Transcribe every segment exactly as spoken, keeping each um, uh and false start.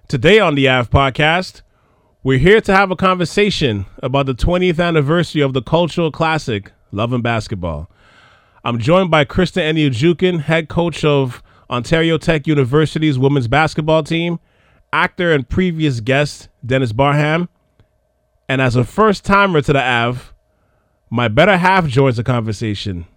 Today on the A V Podcast, we're here to have a conversation about the twentieth anniversary of the cultural classic, Love and Basketball. I'm joined by Krista Eneojuken, head coach of Ontario Tech University's women's basketball team, actor and previous guest Dennis Barham, and as a first-timer to the A V, my better half joins the conversation.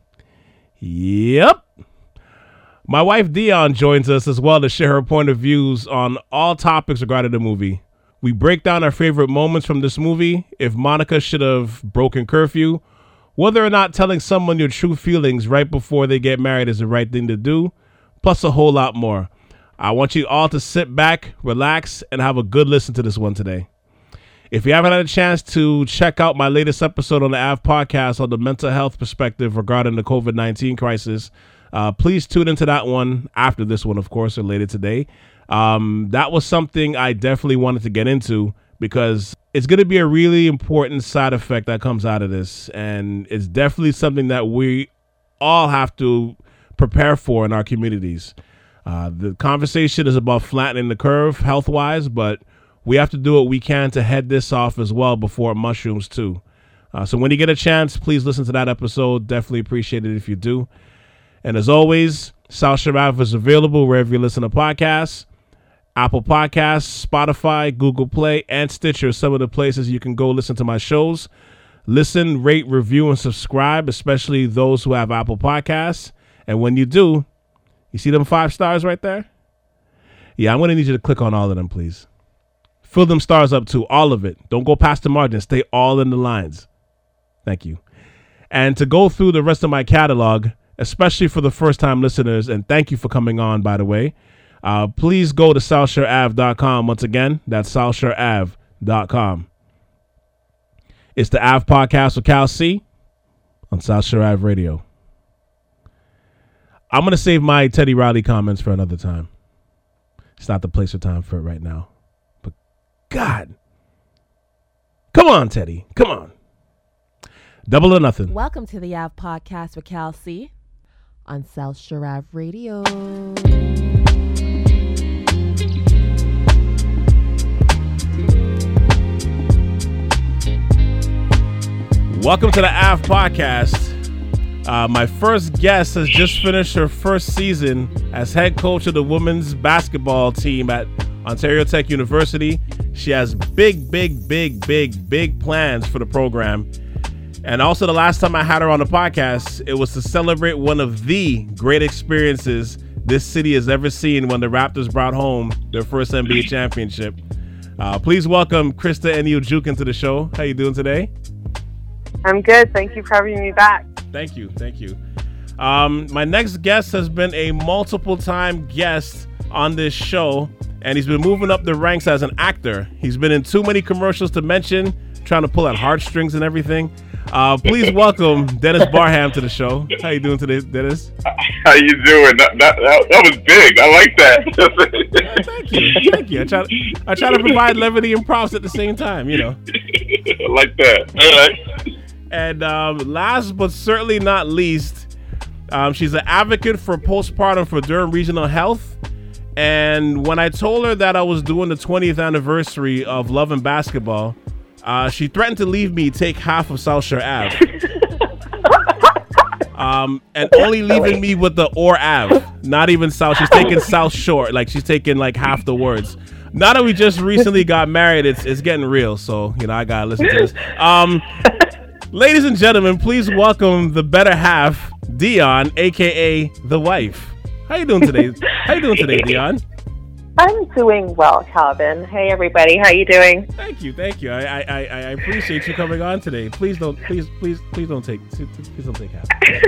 Yep. My wife Dion joins us as well to share her point of views on all topics regarding the movie. We break down our favorite moments from this movie, if Monica should have broken curfew, whether or not telling someone your true feelings right before they get married is the right thing to do, plus a whole lot more. I want you all to sit back, relax, and have a good listen to this one today. If you haven't had a chance to check out my latest episode on the A V Podcast on the mental health perspective regarding the covid nineteen crisis, uh, please tune into that one after this one, of course, or later today. Um, that was something I definitely wanted to get into because it's going to be a really important side effect that comes out of this. And it's definitely something that we all have to prepare for in our communities. Uh, the conversation is about flattening the curve health-wise, but we have to do what we can to head this off as well before it mushrooms too. Uh, so when you get a chance, please listen to that episode. Definitely appreciate it if you do. And as always, South Shore Ave is available wherever you listen to podcasts. Apple Podcasts, Spotify, Google Play, and Stitcher are some of the places you can go listen to my shows. Listen, rate, review, and subscribe, especially those who have Apple Podcasts. And when you do, you see them five stars right there? Yeah, I'm going to need you to click on all of them, please. Fill them stars up too, all of it. Don't go past the margin. Stay all in the lines. Thank you. And to go through the rest of my catalog, especially for the first-time listeners, and thank you for coming on, by the way, uh, please go to south shore ave dot com. Once again, that's south shore ave dot com. It's the A V Podcast with Cal C on South Shore Ave Radio. I'm going to save my Teddy Riley comments for another time. It's not the place or time for it right now. But God, come on, Teddy. Come on. Double or nothing. Welcome to the A V Podcast with Cal C on South Shore Ave Radio. Welcome to the A V Podcast. Uh, my first guest has just finished her first season as head coach of the women's basketball team at Ontario Tech University. She has big, big, big, big, big plans for the program. And also the last time I had her on the podcast, it was to celebrate one of the great experiences this city has ever seen when the Raptors brought home their first N B A championship. Uh, please welcome Krista Eneojuken to the show. How you doing today? I'm good. Thank you for having me back. Thank you. Thank you. Um, my next guest has been a multiple time guest on this show, and he's been moving up the ranks as an actor. He's been in too many commercials to mention, trying to pull at heartstrings and everything. Uh, please welcome Dennis Barham to the show. How you doing today, Dennis? How you doing? That that, that, that was big. I like that. Yeah, thank you. Thank you. I try, to, I try to provide levity and props at the same time, you know. I like that. All right. And um, last but certainly not least, um, she's an advocate for postpartum for Durham Regional Health. And when I told her that I was doing the twentieth anniversary of Love and Basketball, uh, she threatened to leave me take half of South Shore Ave. um, and only leaving me with the or Ave, not even South. She's taking South Shore, like she's taking like half the words. Now that we just recently got married, it's it's getting real. So, you know, I got to listen to this. Um, ladies and gentlemen, please welcome the better half, Dion, a k a the wife. How you doing today? How you doing today, Dion? I'm doing well, Calvin. Hey, everybody. How you doing? Thank you, thank you. I, I, I, I appreciate you coming on today. Please don't, please, please, please don't take, please don't take half.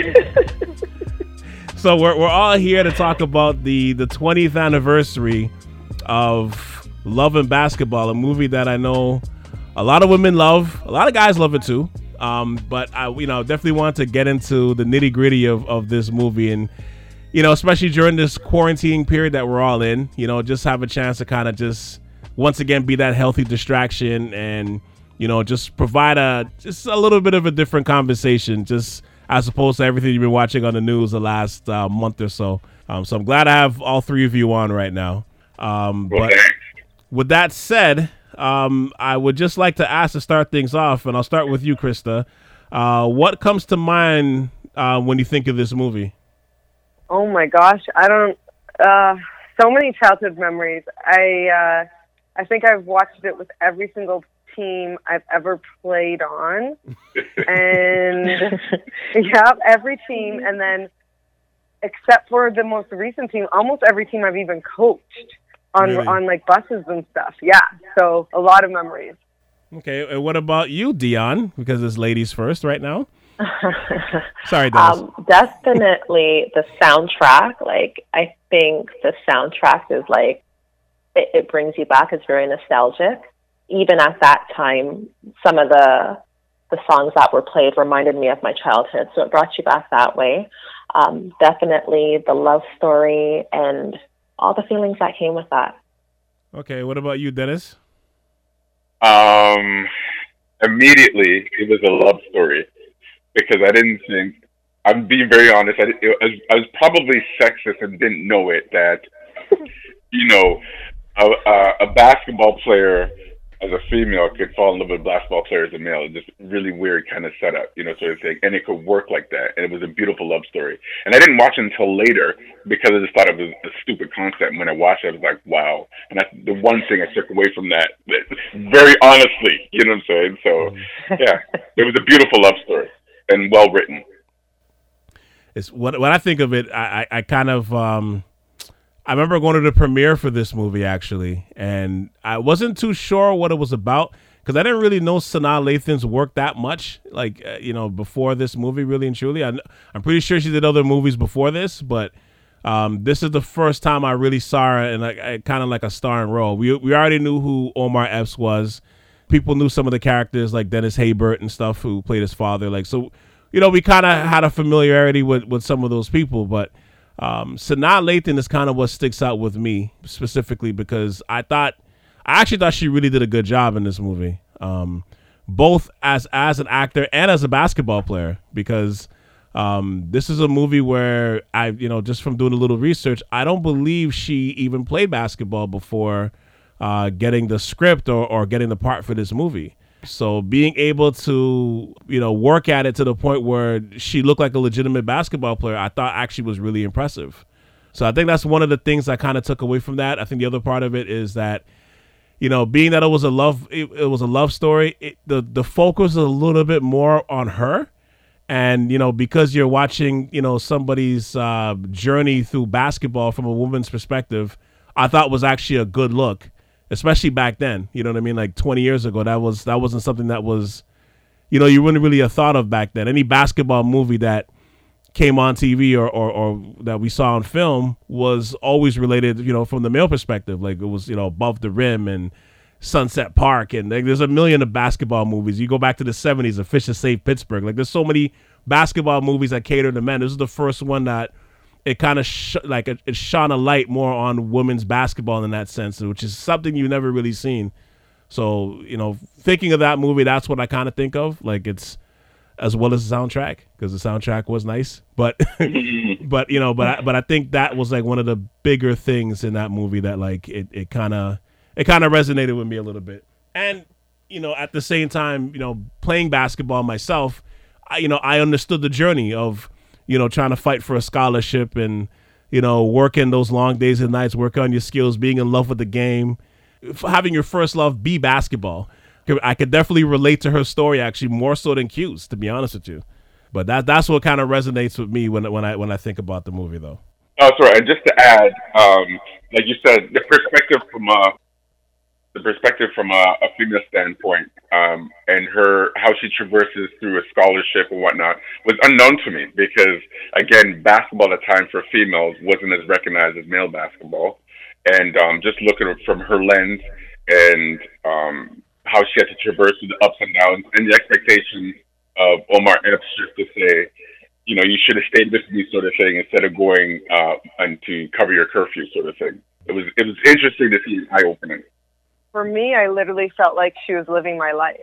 So we're we're all here to talk about the the twentieth anniversary of Love and Basketball, a movie that I know a lot of women love, a lot of guys love it too. Um, but I, you know, definitely want to get into the nitty gritty of of this movie and. You know, especially during this quarantine period that we're all in, you know, just have a chance to kind of just once again be that healthy distraction and, you know, just provide a just a little bit of a different conversation, just as opposed to everything you've been watching on the news the last uh, month or so. Um, so I'm glad I have all three of you on right now. Um, but with that said, um, I would just like to ask to start things off, and I'll start with you, Krista. Uh, what comes to mind uh, when you think of this movie? Oh my gosh, I don't. Uh, so many childhood memories. I uh, I think I've watched it with every single team I've ever played on, and yeah, every team, and then except for the most recent team, almost every team I've even coached on Really? on like buses and stuff. Yeah, so a lot of memories. Okay, and what about you, Dion? Because it's ladies first right now. Sorry, Dennis. Um, definitely the soundtrack. Like, I think the soundtrack is like, it, it brings you back. It's very nostalgic. Even at that time, some of the the songs that were played reminded me of my childhood, so it brought you back that way. Um, definitely the love story and all the feelings that came with that. Okay, what about you, Dennis? Um, immediately, it was a love story because I didn't think. I'm being very honest. I, it was, I was probably sexist and didn't know it. That you know, a, a, a basketball player as a female could fall in love with a basketball player as a male. It's just really weird kind of setup, you know, sort of thing. And it could work like that. And it was a beautiful love story. And I didn't watch it until later because I just thought it was a stupid concept. And when I watched it, I was like, wow. And that's the one thing I took away from that, that very honestly, you know what I'm saying? So, yeah, it was a beautiful love story and well written. It's when, when I think of it, I, I, I kind of um, I remember going to the premiere for this movie actually, and I wasn't too sure what it was about because I didn't really know Sanaa Lathan's work that much, like uh, you know, before this movie, really and truly. I, I'm pretty sure she did other movies before this, but um, this is the first time I really saw her in like kind of like a starring role. We we already knew who Omar Epps was. People knew some of the characters like Dennis Haysbert and stuff who played his father. Like so. You know, we kind of had a familiarity with, with some of those people, but um, Sanaa Lathan is kind of what sticks out with me specifically because I thought, I actually thought she really did a good job in this movie, um, both as as an actor and as a basketball player. Because um, this is a movie where I, you know, just from doing a little research, I don't believe she even played basketball before uh, getting the script or, or getting the part for this movie. So being able to, you know, work at it to the point where she looked like a legitimate basketball player, I thought actually was really impressive. So I think that's one of the things I kind of took away from that. I think the other part of it is that, you know, being that it was a love, it, it was a love story. It, the the focus is a little bit more on her, and you know, because you're watching, you know, somebody's uh, journey through basketball from a woman's perspective, I thought was actually a good look. Especially back then, you know what I mean? Like twenty years ago, that was that wasn't something that was, you know, you wouldn't really have thought of back then. Any basketball movie that came on T V or, or, or that we saw on film was always related, you know, from the male perspective. Like it was, you know, Above the Rim and Sunset Park. And like, there's a million of basketball movies. You go back to the seventies, A Fish to Save Pittsburgh. Like there's so many basketball movies that cater to men. This is the first one that it kind of sh- like it, it shone a light more on women's basketball in that sense, which is something you've never really seen. So, you know, thinking of that movie, that's what I kind of think of. Like it's as well as the soundtrack because the soundtrack was nice, but, but, you know, but, I, but I think that was like one of the bigger things in that movie that like it, it kind of, it kind of resonated with me a little bit. And, you know, at the same time, you know, playing basketball myself, I, you know, I understood the journey of, you know, trying to fight for a scholarship and, you know, working those long days and nights, work on your skills, being in love with the game, having your first love be basketball. I could definitely relate to her story, actually, more so than Q's, to be honest with you. But that that's what kind of resonates with me when when I when I think about the movie, though. Oh, sorry. And just to add, um, like you said, the perspective from a the perspective from a, a female standpoint, um, and her how she traverses through a scholarship and whatnot was unknown to me because, again, basketball at the time for females wasn't as recognized as male basketball, and um, just looking at it from her lens and um, how she had to traverse through the ups and downs and the expectation of Omar Epps just to say, you know, you should have stayed with me, sort of thing, instead of going uh, and to cover your curfew, sort of thing. It was it was interesting to see, eye opening. For me, I literally felt like she was living my life.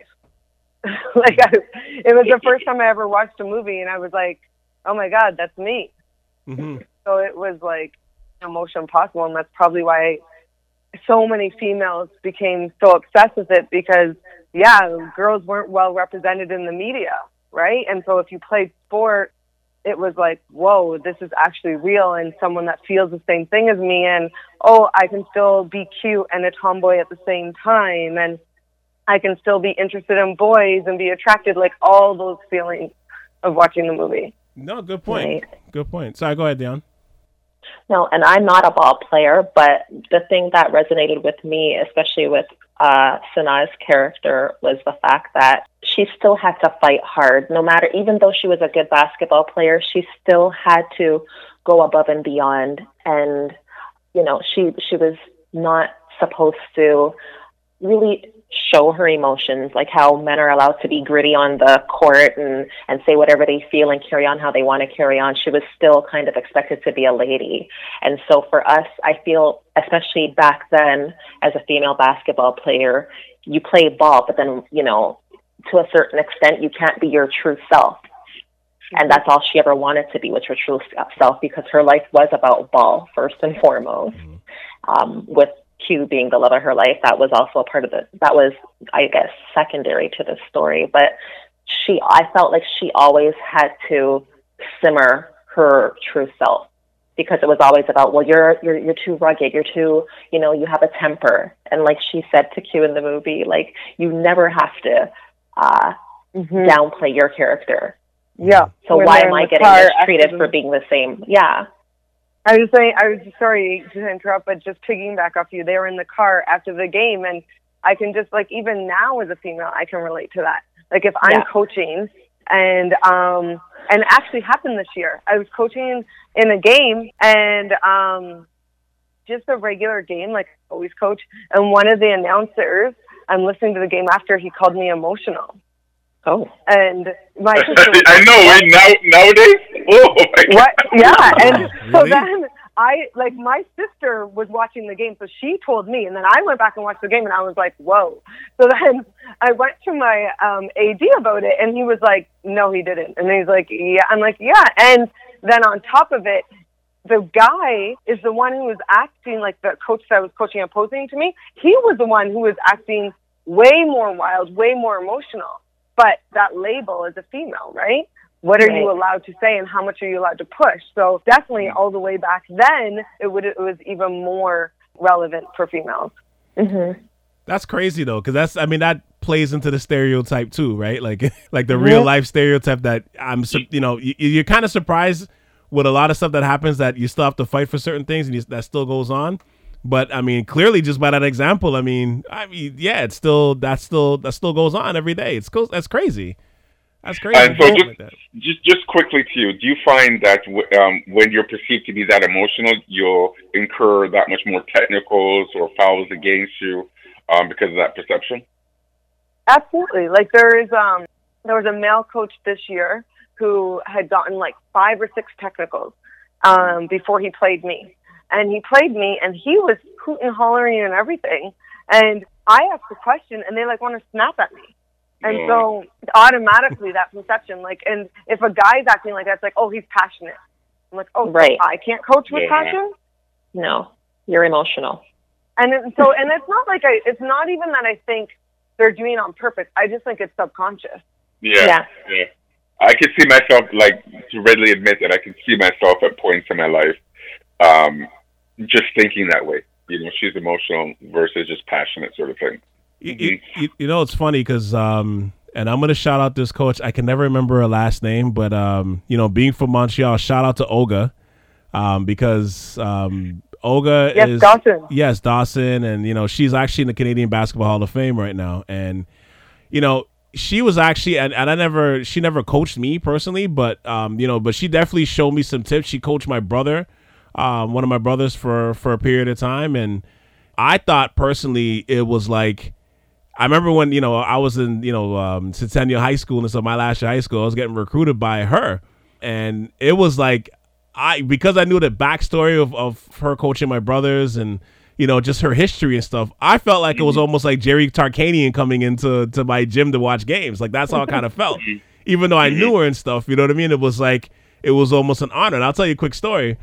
like I, it was the first time I ever watched a movie, and I was like, "Oh my God, that's me." Mm-hmm. So it was like emotion possible, and that's probably why so many females became so obsessed with it because, yeah, girls weren't well represented in the media, right? And so if you played sport, it was like, whoa, this is actually real, and someone that feels the same thing as me, and, oh, I can still be cute and a tomboy at the same time, and I can still be interested in boys and be attracted, like all those feelings of watching the movie. No, good point. Right. Good point. Sorry, go ahead, Dion. No, and I'm not a ball player, but the thing that resonated with me, especially with uh, Sanaa's character, was the fact that she still had to fight hard. No matter, even though she was a good basketball player, she still had to go above and beyond. And, you know, she she was not supposed to really show her emotions, like how men are allowed to be gritty on the court and, and say whatever they feel and carry on how they want to carry on. She was still kind of expected to be a lady. And so for us, I feel, especially back then as a female basketball player, you play ball, but then, you know, to a certain extent, you can't be your true self. And that's all she ever wanted to be, was her true self, because her life was about ball first and foremost. Um, with Q being the love of her life, that was also a part of it. That was, I guess, secondary to the story. But she, I felt like she always had to simmer her true self, because it was always about, well, you're you're you're too rugged, you're too, you know, you have a temper. And like she said to Q in the movie, like, you never have to uh, mm-hmm. downplay your character. Yeah. So why am I getting mistreated for being the same? Yeah. I was saying, I was sorry to interrupt, but just piggyback off you, they were in the car after the game, and I can just, like, even now as a female, I can relate to that. Like, if I'm yeah. coaching, and um, and it actually happened this year. I was coaching in a game, and um, just a regular game, like I always coach, and one of the announcers, I'm listening to the game after, he called me emotional. Oh, and my sister was I know, right? Now, nowadays? Oh, my God. What? Yeah, and really? so then I, like, my sister was watching the game, so she told me, and then I went back and watched the game, and I was like, whoa. So then I went to my um, A D about it, and he was like, no, he didn't. And he's like, yeah. I'm like, yeah. And then on top of it, the guy is the one who was acting, like the coach that was coaching opposing to me, he was the one who was acting way more wild, way more emotional. But that label is a female, right? What are right. you allowed to say, and how much are you allowed to push? So definitely all the way back then, it would it was even more relevant for females. Mm-hmm. That's crazy though, because that's I mean that plays into the stereotype too, right? Like like the mm-hmm. real life stereotype that I'm you know you, you're kind of surprised with a lot of stuff that happens, that you still have to fight for certain things, and you, that still goes on. But I mean, clearly, just by that example, I mean, I mean, yeah, it's still that still that still goes on every day. It's cool. That's crazy. That's crazy. And so, just, like just just quickly to you, do you find that w- um, when you're perceived to be that emotional, you'll incur that much more technicals or fouls against you um, because of that perception? Absolutely. Like there is, um, there was a male coach this year who had gotten like five or six technicals um, before he played me. And he played me, and he was hooting, hollering, and everything. And I asked a question, and they, like, want to snap at me. And yeah. so automatically that perception, like, and if a guy's acting like that, it's like, oh, he's passionate. I'm like, oh, right. so I can't coach with yeah. passion? No, you're emotional. And it, so, and it's not like I, it's not even that I think they're doing it on purpose. I just think it's subconscious. Yeah, yeah. yeah. I can see myself, like, to readily admit that I can see myself at points in my life. Um, just thinking that way, you know, she's emotional versus just passionate sort of thing. You, mm-hmm. you, you know, it's funny because, um, and I'm going to shout out this coach. I can never remember her last name, but, um, you know, being from Montreal, shout out to Olga, um, because um, Olga yes, is... Dawson. Yes, Dawson. And, you know, she's actually in the Canadian Basketball Hall of Fame right now. And, you know, she was actually, and, and I never, she never coached me personally, but, um, you know, but she definitely showed me some tips. She coached my brother. Um, one of my brothers for, for a period of time. And I thought personally it was like, I remember when, you know, I was in, you know, um, Centennial High School, and so my last year of high school, I was getting recruited by her. And it was like, I, because I knew the backstory of, of her coaching my brothers and, you know, just her history and stuff, I felt like it was almost like Jerry Tarkanian coming into to my gym to watch games. Like, that's how it kind of felt. Even though I knew her and stuff, you know what I mean? It was like, it was almost an honor. And I'll tell you a quick story.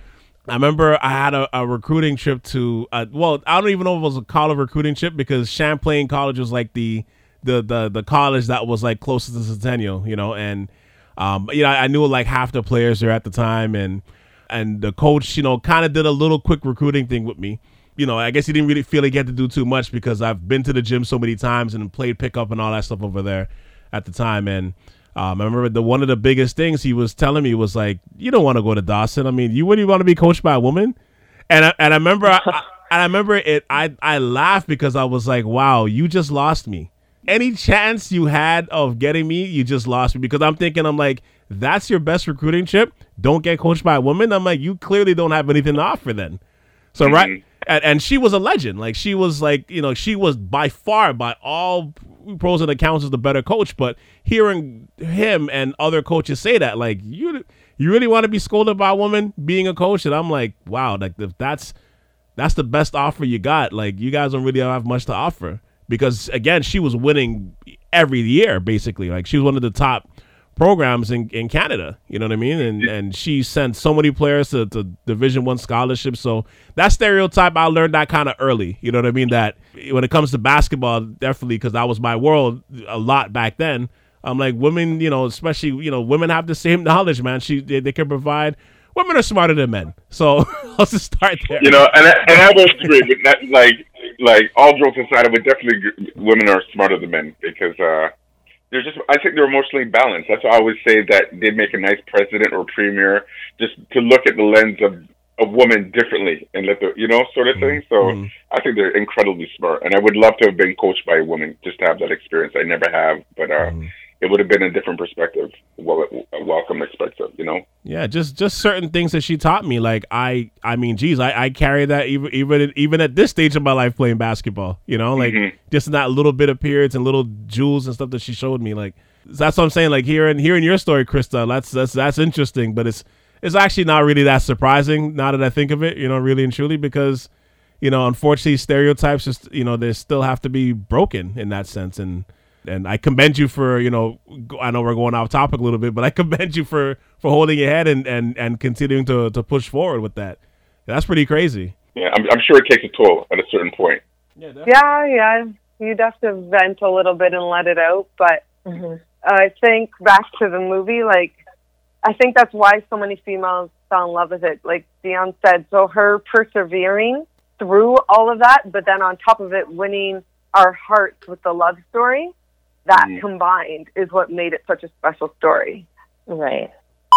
I remember I had a, a recruiting trip to, uh, well, I don't even know if it was a college recruiting trip because Champlain College was like the the the, the college that was like closest to Centennial, you know, and um, you know, I knew like half the players there at the time, and and the coach, you know, kind of did a little quick recruiting thing with me. You know, I guess he didn't really feel he had to do too much because I've been to the gym so many times and played pickup and all that stuff over there at the time, and. Um, I remember the one of the biggest things he was telling me was like, you don't want to go to Dawson. I mean, you wouldn't want to be coached by a woman. And I, and I remember, I, I, and I remember it. I, I laughed because I was like, wow, you just lost me. Any chance you had of getting me, you just lost me, because I'm thinking, I'm like, that's your best recruiting chip. Don't get coached by a woman. I'm like, you clearly don't have anything to offer then. So, mm-hmm. right. And, and she was a legend. Like she was like, you know, she was by far, by all pros and accounts, was the better coach. But hearing him and other coaches say that, like, you you really want to be scolded by a woman being a coach? And I'm like, wow, like if that's that's the best offer you got. Like you guys don't really have much to offer, because again, she was winning every year basically. Like she was one of the top programs in, in Canada, you know what I mean? And and she sent so many players to, to Division One scholarships. So that stereotype, I learned that kind of early, you know what I mean? That when it comes to basketball, definitely, because that was my world a lot back then. I'm like, women, you know, especially, you know, women have the same knowledge, man. She They, they can provide. Women are smarter than men. So let's just start there. You know, and I, and I would agree, but not, like, like all jokes aside, I would definitely agree, women are smarter than men, because, uh, they're just, I think they're emotionally balanced. That's why I always say that they make a nice president or premier, just to look at the lens of a woman differently and let the, you know, sort of thing. So mm-hmm. I think they're incredibly smart. And I would love to have been coached by a woman, just to have that experience. I never have, but uh, mm-hmm. it would have been a different perspective, well, a welcome perspective, you know? Yeah, just just certain things that she taught me. Like, I I mean, geez, I, I carry that even even even at this stage of my life playing basketball, you know? Like, mm-hmm. just in that little bit of periods and little jewels and stuff that she showed me. Like, that's what I'm saying. Like, hearing, hearing your story, Krista, that's, that's, that's interesting, but it's it's actually not really that surprising now that I think of it, you know, really and truly, because, you know, unfortunately, stereotypes just, you know, they still have to be broken in that sense. And And I commend you for, you know, I know we're going off topic a little bit, but I commend you for, for holding your head and, and, and continuing to, to push forward with that. That's pretty crazy. Yeah, I'm, I'm sure it takes a toll at a certain point. Yeah, yeah, yeah. You'd have to vent a little bit and let it out. But mm-hmm. I think back to the movie, like, I think that's why so many females fell in love with it. Like Dion said, so her persevering through all of that, but then on top of it, winning our hearts with the love story, that mm. combined is what made it such a special story. Right.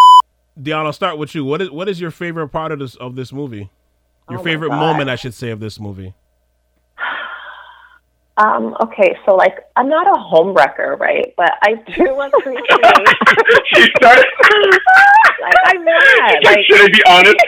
Dion, I'll start with you. What is what is your favorite part of this of this movie? Your oh favorite moment, I should say, of this movie? Um, okay, so, like, I'm not a homewrecker, right? But I do appreciate... She started... like, I'm mad. Like, should I be honest?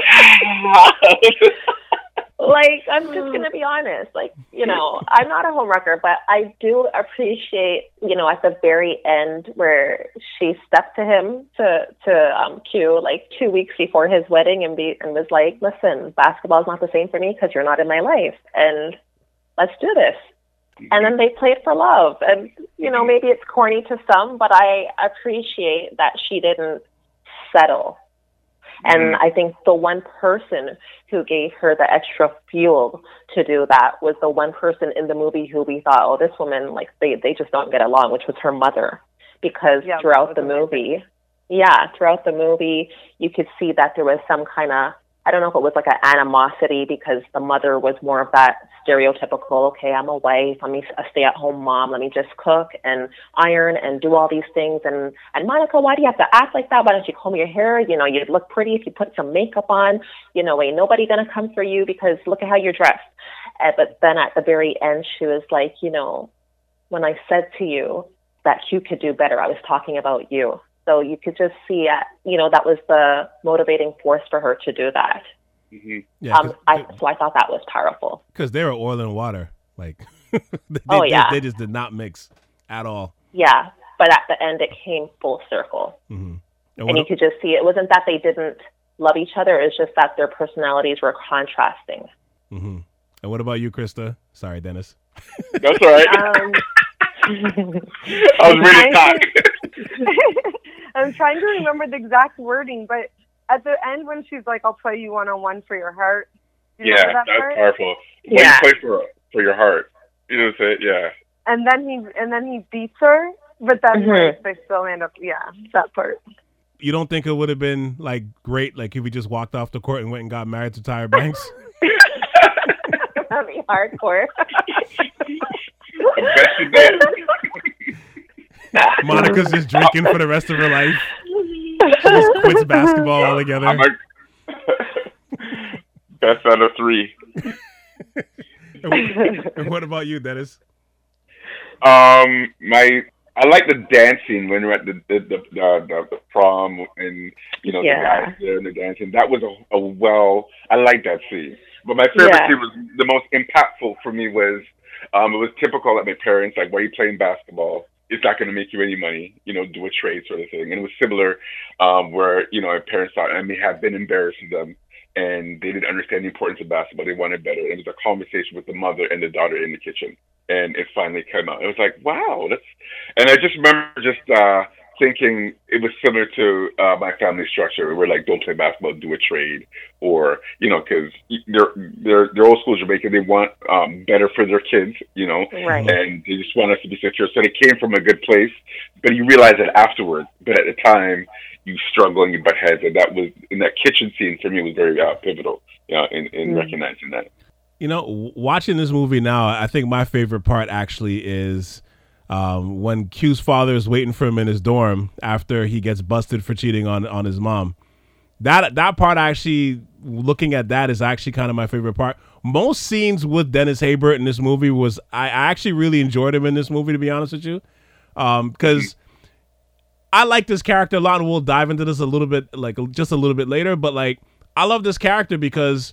Like, I'm just going to be honest. Like, you know, I'm not a homewrecker, but I do appreciate, you know, at the very end where she stepped to him, to, to um, Q, like, two weeks before his wedding and, be, and was like, listen, basketball's not the same for me because you're not in my life. And let's do this. And then they played for love. And, you know, maybe it's corny to some, but I appreciate that she didn't settle. And I think the one person who gave her the extra fuel to do that was the one person in the movie who we thought, oh, this woman, like, they, they just don't get along, which was her mother. Because yeah, throughout the movie, yeah, throughout the movie, you could see that there was some kind of, I don't know if it was like an animosity, because the mother was more of that stereotypical, okay, I'm a wife, I'm a stay-at-home mom, let me just cook and iron and do all these things. And, and Monica, why do you have to act like that? Why don't you comb your hair? You know, you'd look pretty if you put some makeup on. You know, ain't nobody going to come for you because look at how you're dressed. Uh, but then at the very end, she was like, you know, when I said to you that Q could do better, I was talking about you. So you could just see, uh, you know, that was the motivating force for her to do that. Mm-hmm. Yeah, um, I, so I thought that was powerful. Because they were oil and water. Like, they, oh, yeah. They, they just did not mix at all. Yeah, but at the end, it came full circle. Mm-hmm. And, and you could just see it wasn't that they didn't love each other. It was just that their personalities were contrasting. Mm-hmm. And what about you, Krista? Sorry, Dennis. That's all right. Um, I was ready to talk. I'm trying to remember the exact wording, but at the end when she's like, "I'll play you one on one for your heart." You yeah, that that's part? powerful. When Yeah. you play for for your heart, you know what I'm saying? Yeah. And then he and then he beats her, but then Mhm. like, they still end up. Yeah, that part. You don't think it would have been like great, like if he just walked off the court and went and got married to Tyra Banks? That'd be hardcore. I bet you did. Monica's just drinking for the rest of her life. She just quits basketball altogether. I'm like, best out of three. And what, and what about you, Dennis? Um, my I like the dancing when we're at the the the, the, the, the prom and you know Yeah. the guys there and the dancing. That was a, a well. I like that scene. But my favorite Yeah. scene was the most impactful for me was um, it was typical that my parents like, why are you playing basketball? It's not going to make you any money, you know, do a trade sort of thing. And it was similar um, where, you know, my parents thought I may have been embarrassing them and they didn't understand the importance of basketball. They wanted better. It was a conversation with the mother and the daughter in the kitchen. And it finally came out. It was like, wow, that's, and I just remember just uh, thinking it was similar to uh, my family structure. We're like, don't play basketball, do a trade, or you know, because they're they're they're old school Jamaican. They want um, better for their kids, you know, Right. and they just want us to be secure. So they came from a good place, but you realize it afterwards. But at the time, you struggle and you butt heads, and that was in that kitchen scene for me was very uh, pivotal, you know, in in Mm. recognizing that. You know, w- watching this movie now, I think my favorite part actually is um, when Q's father is waiting for him in his dorm after he gets busted for cheating on, on his mom. That that part actually, looking at that, is actually kind of my favorite part. Most scenes with Dennis Haysbert in this movie was, I, I actually really enjoyed him in this movie, to be honest with you, because um, I like this character a lot, and we'll dive into this a little bit, like just a little bit later. But like, I love this character because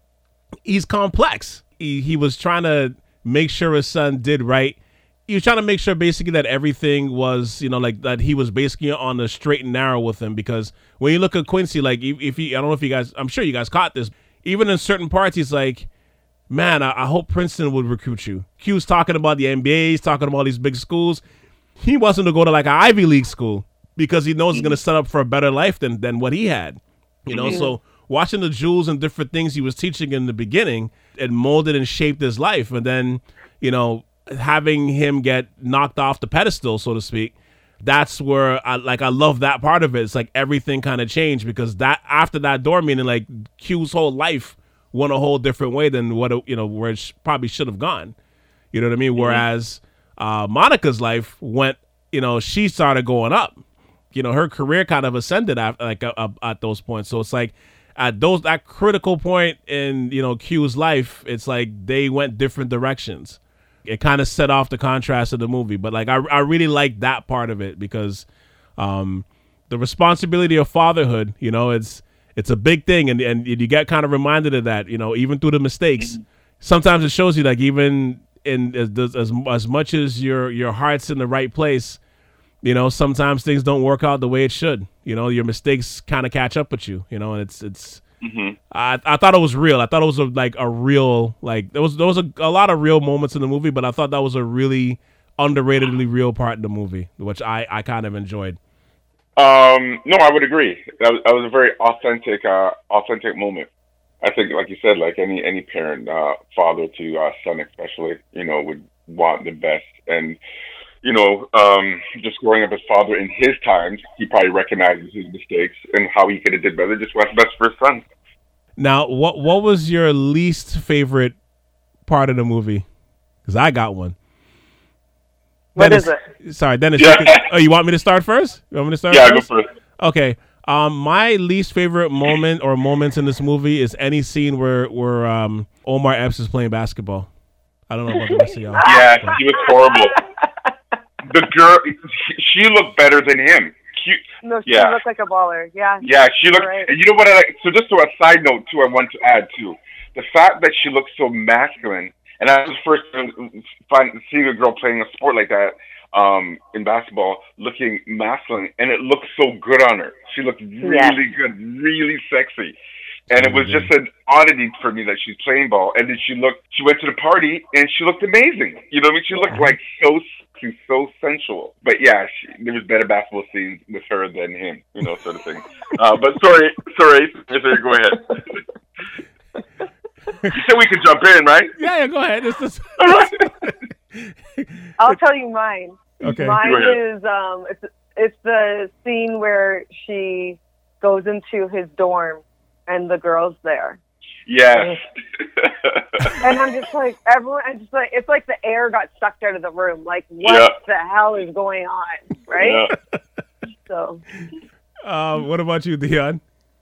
he's complex. He he was trying to make sure his son did right. He was trying to make sure basically that everything was, you know, like that he was basically on the straight and narrow with him. Because when you look at Quincy, like if, if he, I don't know if you guys, I'm sure you guys caught this. Even in certain parts, he's like, man, I, I hope Princeton would recruit you. Q's talking about the N B A, he's talking about these big schools. He wants him to go to like an Ivy League school because he knows he's going to set up for a better life than than what he had. You know, mm-hmm. So watching the jewels and different things he was teaching in the beginning, it molded and shaped his life. And then, you know, having him get knocked off the pedestal, so to speak, that's where I like I love that part of it. It's like everything kind of changed because that after that door meeting, like Q's whole life went a whole different way than what it, you know, where it sh- probably should have gone. You know what I mean? Mm-hmm. Whereas uh, Monica's life went, you know, she started going up. You know, her career kind of ascended after, like uh, uh, at those points. So it's like at those that critical point in, you know, Q's life, it's like they went different directions. It kind of set off the contrast of the movie. But like I, I really like that part of it because um, the responsibility of fatherhood, you know, it's it's a big thing, and and you get kind of reminded of that, you know, even through the mistakes. Sometimes it shows you like even in as as, as much as your your heart's in the right place, you know, sometimes things don't work out the way it should. You know, your mistakes kind of catch up with you. You know, and it's it's. Mm-hmm. I I thought it was real. I thought it was a, like a real like there was there was a, a lot of real moments in the movie, but I thought that was a really underratedly real part in the movie, which I, I kind of enjoyed. Um, no, I would agree. That was, that was a very authentic uh, authentic moment. I think, like you said, like any any parent, uh, father to uh, son especially, you know, would want the best. And you know, um, just growing up as father in his times, he probably recognizes his mistakes and how he could have did better. Just what's best for his son. Now, what what was your least favorite part of the movie? Because I got one. What Dennis, is it? Sorry, Dennis. Yeah. You can, oh, you want me to start first? You want me to start Yeah, first? go first. Okay. Um, my least favorite moment or moments in this movie is any scene where where um Omar Epps is playing basketball. I don't know about the rest of y'all. Yeah, he was horrible. The girl, she looked better than him. Cute. No, she Yeah. looked like a baller. Yeah. Yeah, she looked. Right. And you know what? I like. So just to a side note too, I want to add too, the fact that she looks so masculine. And I was first find, seeing a girl playing a sport like that um, in basketball, looking masculine, and it looked so good on her. She looked really Yeah. good, really sexy. And it was just an oddity for me that she's playing ball. And then she looked, she went to the party and she looked amazing. You know what I mean? She looked like so seems so sensual. But yeah, she, there was better basketball scenes with her than him, you know, sort of thing. Uh, but sorry, sorry, sorry, go ahead. You said we could jump in, right? Yeah, yeah, go ahead. It's just... I'll tell you mine. Okay. Mine is um, it's it's the scene where she goes into his dorm and the girl's there. Yes. And I'm just like, everyone, I'm just like, it's like the air got sucked out of the room. Like, what Yeah. the hell is going on, right? Yeah. So, Uh, what about you, Dion?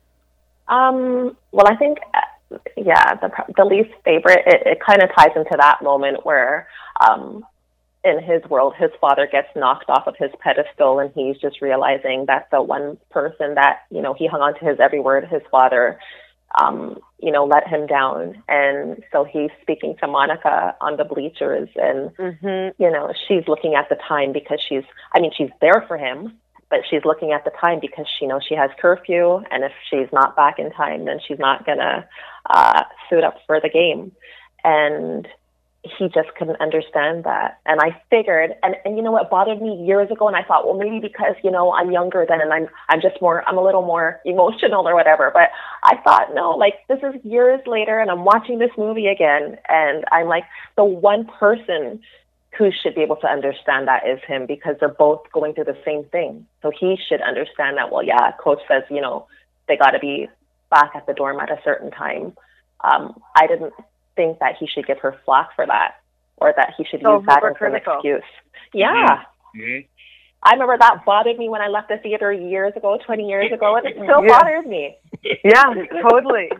Um, well, I think, uh, yeah, the the least favorite, it, it kind of ties into that moment where um, in his world, his father gets knocked off of his pedestal and he's just realizing that the one person that, you know, he hung on to his every word, his father, um, you know, let him down. And so he's speaking to Monica on the bleachers and, mm-hmm. you know, she's looking at the time because she's, I mean, she's there for him, but she's looking at the time because she knows she has curfew. And if she's not back in time, then she's not going to uh, suit up for the game. And he just couldn't understand that. And I figured, and, and you know what bothered me years ago, and I thought, well, maybe because, you know, I'm younger then and I'm I'm just more, I'm a little more emotional or whatever. But I thought, no, like, this is years later and I'm watching this movie again. And I'm like, the one person who should be able to understand that is him because they're both going through the same thing. So he should understand that, well, yeah, coach says, you know, they got to be back at the dorm at a certain time. Um, I didn't think that he should give her flack for that or that he should So use that as an hypocritical. excuse. Yeah. Mm-hmm. I remember that bothered me when I left the theater years ago, twenty years ago, and it still Yeah. bothers me. yeah, totally.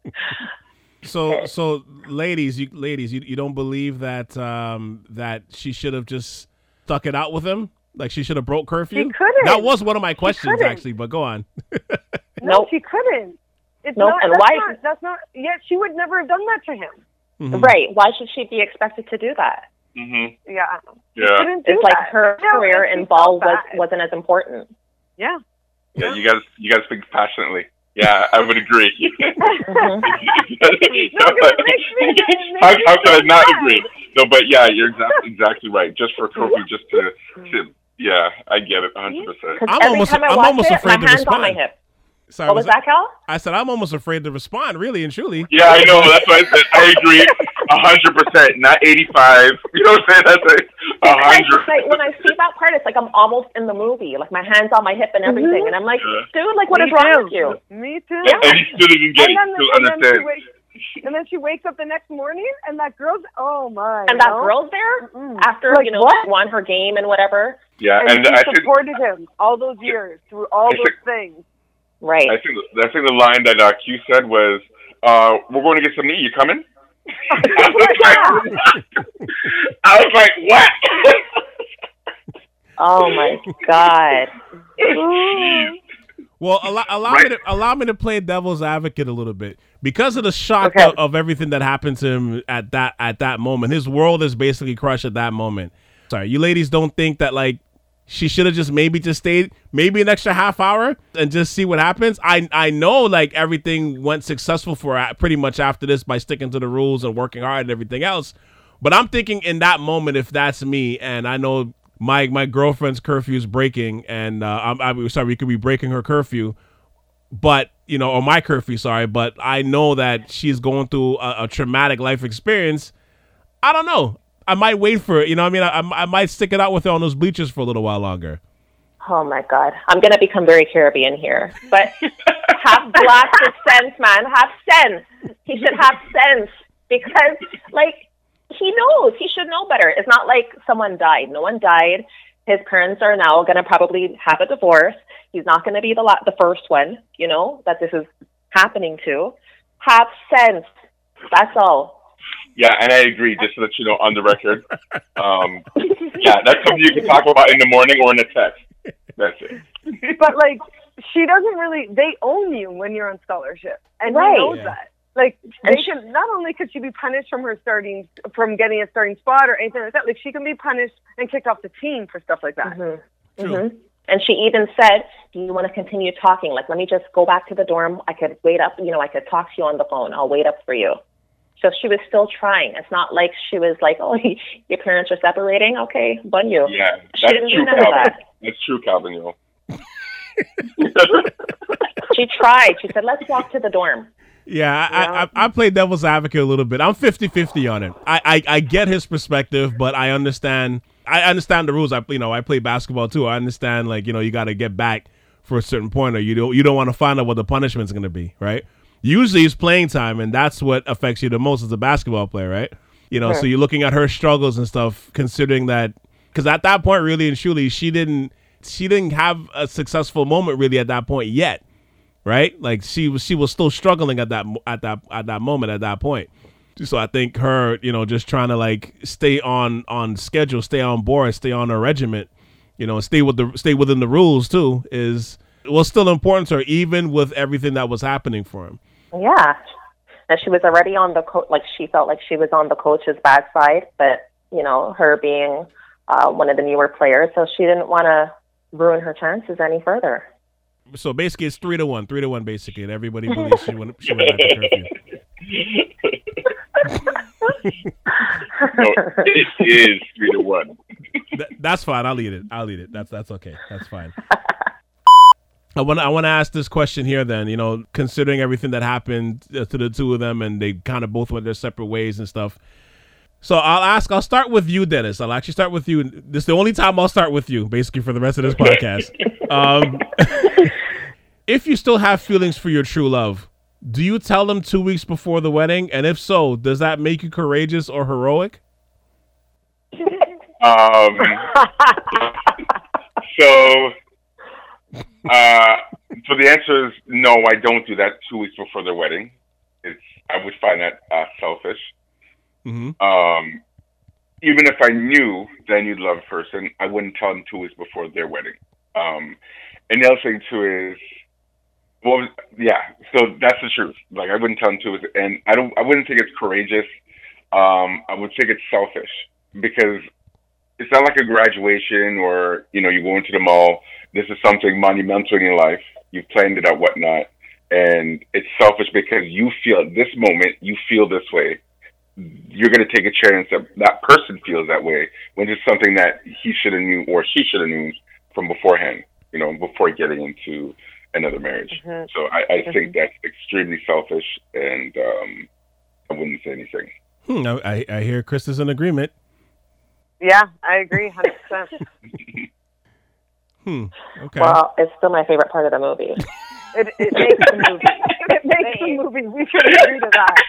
So, so ladies, you ladies, you, you don't believe that um, that she should have just stuck it out with him? Like she should have broke curfew? She couldn't. That was one of my questions, couldn't. actually, but go on. No, Nope. she couldn't. It's Nope, not, and that's why- Not, that's not, yeah, she would never have done that to him. Mhm. Right. Why should she be expected to do that? Mm-hmm. Yeah. She Yeah. couldn't do It's like that. her No, career and she in ball felt was, bad. wasn't as important. Yeah. Yeah, you guys, you guys speak passionately. Yeah, I would agree. Mhm. No, 'cause it makes me- it makes how, me how could I so not mad. agree? No, but yeah, you're exactly exactly right. Just for curfew, just to, to yeah, I get it, one hundred percent. Because I'm every almost- time I I'm watch almost it, afraid my to hand's on my respond. hip. Sorry, What was that, Cal? I said I'm almost afraid to respond, really and truly. Yeah, I know. That's what I said. I agree, a hundred percent, not eighty-five. You know what I'm saying? That's like a It's hundred. like when I see that part, it's like I'm almost in the movie. Like my hand's on my hip and everything, Mhm. and I'm like, Yeah. dude, like what Me is wrong too. with you? Me too. Yeah. And he still didn't get it. And then, Still and, then she understand. wakes, and then she wakes up the next morning, and that girl's, oh my. And that no. girl's there Mm-mm. after Like, you know what? won her game and whatever. Yeah, And, and I she think supported him all those years through all I those think- things. Right. I think I think the line that uh, Q said was, uh, "We're going to get some meat. You coming?" I was like, I was like, what? Oh my god. Jeez. Well, allow, allow Right. me to allow me to play devil's advocate a little bit because of the shock Okay. of, of everything that happened to him at that at that moment. His world is basically crushed at that moment. Sorry, you ladies don't think that like she should have just maybe just stayed maybe an extra half hour and just see what happens. I I know like everything went successful for her pretty much after this by sticking to the rules and working hard and everything else. But I'm thinking in that moment, if that's me and I know my my girlfriend's curfew is breaking and uh, I'm, I'm sorry, we could be breaking her curfew, but you know, or my curfew, sorry, but I know that she's going through a, a traumatic life experience. I don't know. I might wait for it. You know what I mean? I, I, I might stick it out with her on those bleachers for a little while longer. Oh my god. I'm gonna become very Caribbean here. But have blasted sense, man. Have sense. He should have sense. Because like he knows. He should know better. It's not like someone died. No one died. His parents are now gonna probably have a divorce. He's not gonna be the la- the first one, you know, that this is happening to. Have sense. That's all. Yeah, and I agree. Just so that you know, on the record, um, yeah, that's something you can talk about in the morning or in a text. That's it. But like, she doesn't really. They own you when you're on scholarship, and Right. he knows Yeah. that. Like, And they she- can not only could she be punished from her starting, from getting a starting spot or anything like that. Like, she can be punished and kicked off the team for stuff like that. Mhm. True. Mhm. And she even said, do you want to continue talking? Like, let me just go back to the dorm. I could wait up, you know, I could talk to you on the phone. I'll wait up for you. So she was still trying. It's not like she was like, oh, your parents are separating? Okay, bun you. Yeah, She that's didn't do true, none of Calvin. that. That's true, Calvin. You know. She tried. She said, let's walk to the dorm. Yeah, I, Yeah. I, I play devil's advocate a little bit. I'm fifty-fifty on it. I, I, I get his perspective, but I understand I understand the rules. I you know I play basketball too. I understand like you know you got to get back for a certain point, or you don't you don't want to find out what the punishment's going to be, right? Usually it's playing time, and that's what affects you the most as a basketball player, right? You know, Sure. so you're looking at her struggles and stuff, considering that because at that point, really and truly, she didn't she didn't have a successful moment really at that point yet. Right, like she was, she was still struggling at that at that at that moment at that point. So I think her, you know, just trying to like stay on on schedule, stay on board, stay on her regiment, you know, stay with the stay within the rules too is was still important to her, even with everything that was happening for him. Yeah. And she was already on the coach, like she felt like she was on the coach's bad side, but, you know, her being uh, one of the newer players, so she didn't want to ruin her chances any further. So basically, it's three to one, three to one, basically, and everybody believes she went she went back to curfew. No, it is three to one. Th- that's fine. I'll eat it. I'll eat it. That's that's okay. That's fine. I want I want to ask this question here. Then you know, considering everything that happened uh, to the two of them, and they kind of both went their separate ways and stuff. So I'll ask. I'll start with you, Dennis. I'll actually start with you. This is the only time I'll start with you, basically, for the rest of this podcast. Um, if you still have feelings for your true love, do you tell them two weeks before the wedding? And if so, does that make you courageous or heroic? Um. So, uh, so the answer is no. I don't do that two weeks before their wedding. It's I would find that uh, selfish. Mm-hmm. Um, even if I knew that I knew the love person, I wouldn't tell them two weeks before their wedding. Um, and the other thing too is, well, yeah. So that's the truth. Like I wouldn't tell them two weeks, and I don't. I wouldn't think it's courageous. Um, I would think it's selfish because it's not like a graduation or you know you go into the mall. This is something monumental in your life. You've planned it out, whatnot, and it's selfish because you feel at this moment you feel this way. You're going to take a chance that that person feels that way when it's something that he should have knew or she should have known from beforehand, you know, before getting into another marriage. Mm-hmm. So I, I mm-hmm. think that's extremely selfish, and um, I wouldn't say anything. Hmm, I, I hear Chris is in agreement. Yeah, I agree, one hundred percent. Hmm. Okay. Well, it's still my favorite part of the movie. It, it makes the movie. It makes the movie. We should agree to that.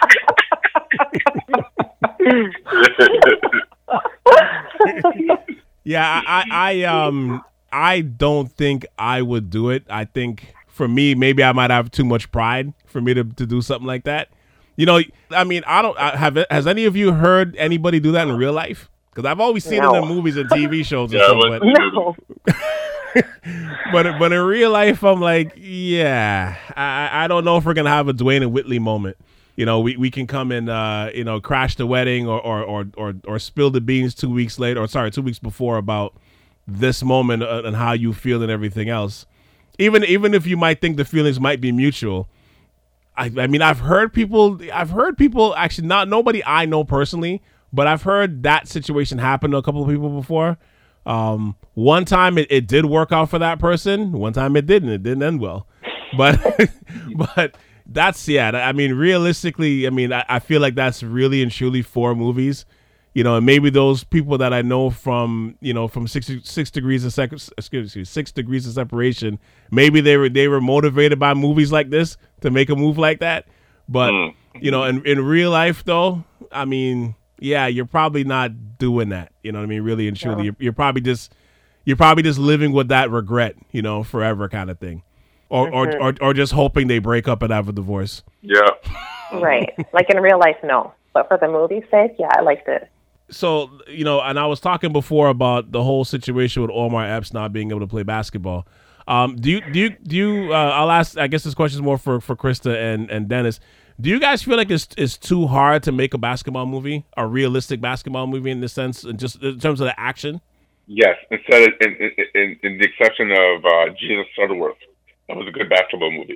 Yeah, I, I, um, I don't think I would do it. I think for me, maybe I might have too much pride for me to, to do something like that. You know, I mean, I don't I have. Has any of you heard anybody do that in real life? Because I've always seen No. it in movies and T V shows and Yeah, stuff. but- But, No. but but in real life, I'm like, yeah, I, I don't know if we're gonna have a Dwayne and Whitley moment. You know, we, we can come and uh, you know crash the wedding or or, or or or spill the beans two weeks later, or sorry, two weeks before about this moment and how you feel and everything else. Even even if you might think the feelings might be mutual, I I mean I've heard people I've heard people actually not nobody I know personally, but I've heard that situation happen to a couple of people before. Um, one time it, it did work out for that person. One time it didn't. It didn't end well. But but that's yeah. I mean, realistically, I mean, I, I feel like that's really and truly for movies. You know, and maybe those people that I know from you know from six six degrees of sec- excuse me six degrees of separation. Maybe they were they were motivated by movies like this to make a move like that. But Mm. you know, in in real life though, I mean. Yeah, you're probably not doing that. You know what I mean? Really and truly, No. you're, you're probably just you're probably just living with that regret, you know, forever kind of thing, or Mhm. or, or or just hoping they break up and have a divorce. Yeah. Right. Like in real life, no. But for the movie's sake, yeah, I liked it. So you know, and I was talking before about the whole situation with Omar Epps not being able to play basketball. Um, do you do you do you? Uh, I'll ask. I guess this question is more for for Krista and and Dennis. Do you guys feel like it's it's too hard to make a basketball movie, a realistic basketball movie in the sense, just in terms of the action? Yes. Instead, of, in, in, in, in the exception of uh, Jesus Sutterworth, that was a good basketball movie.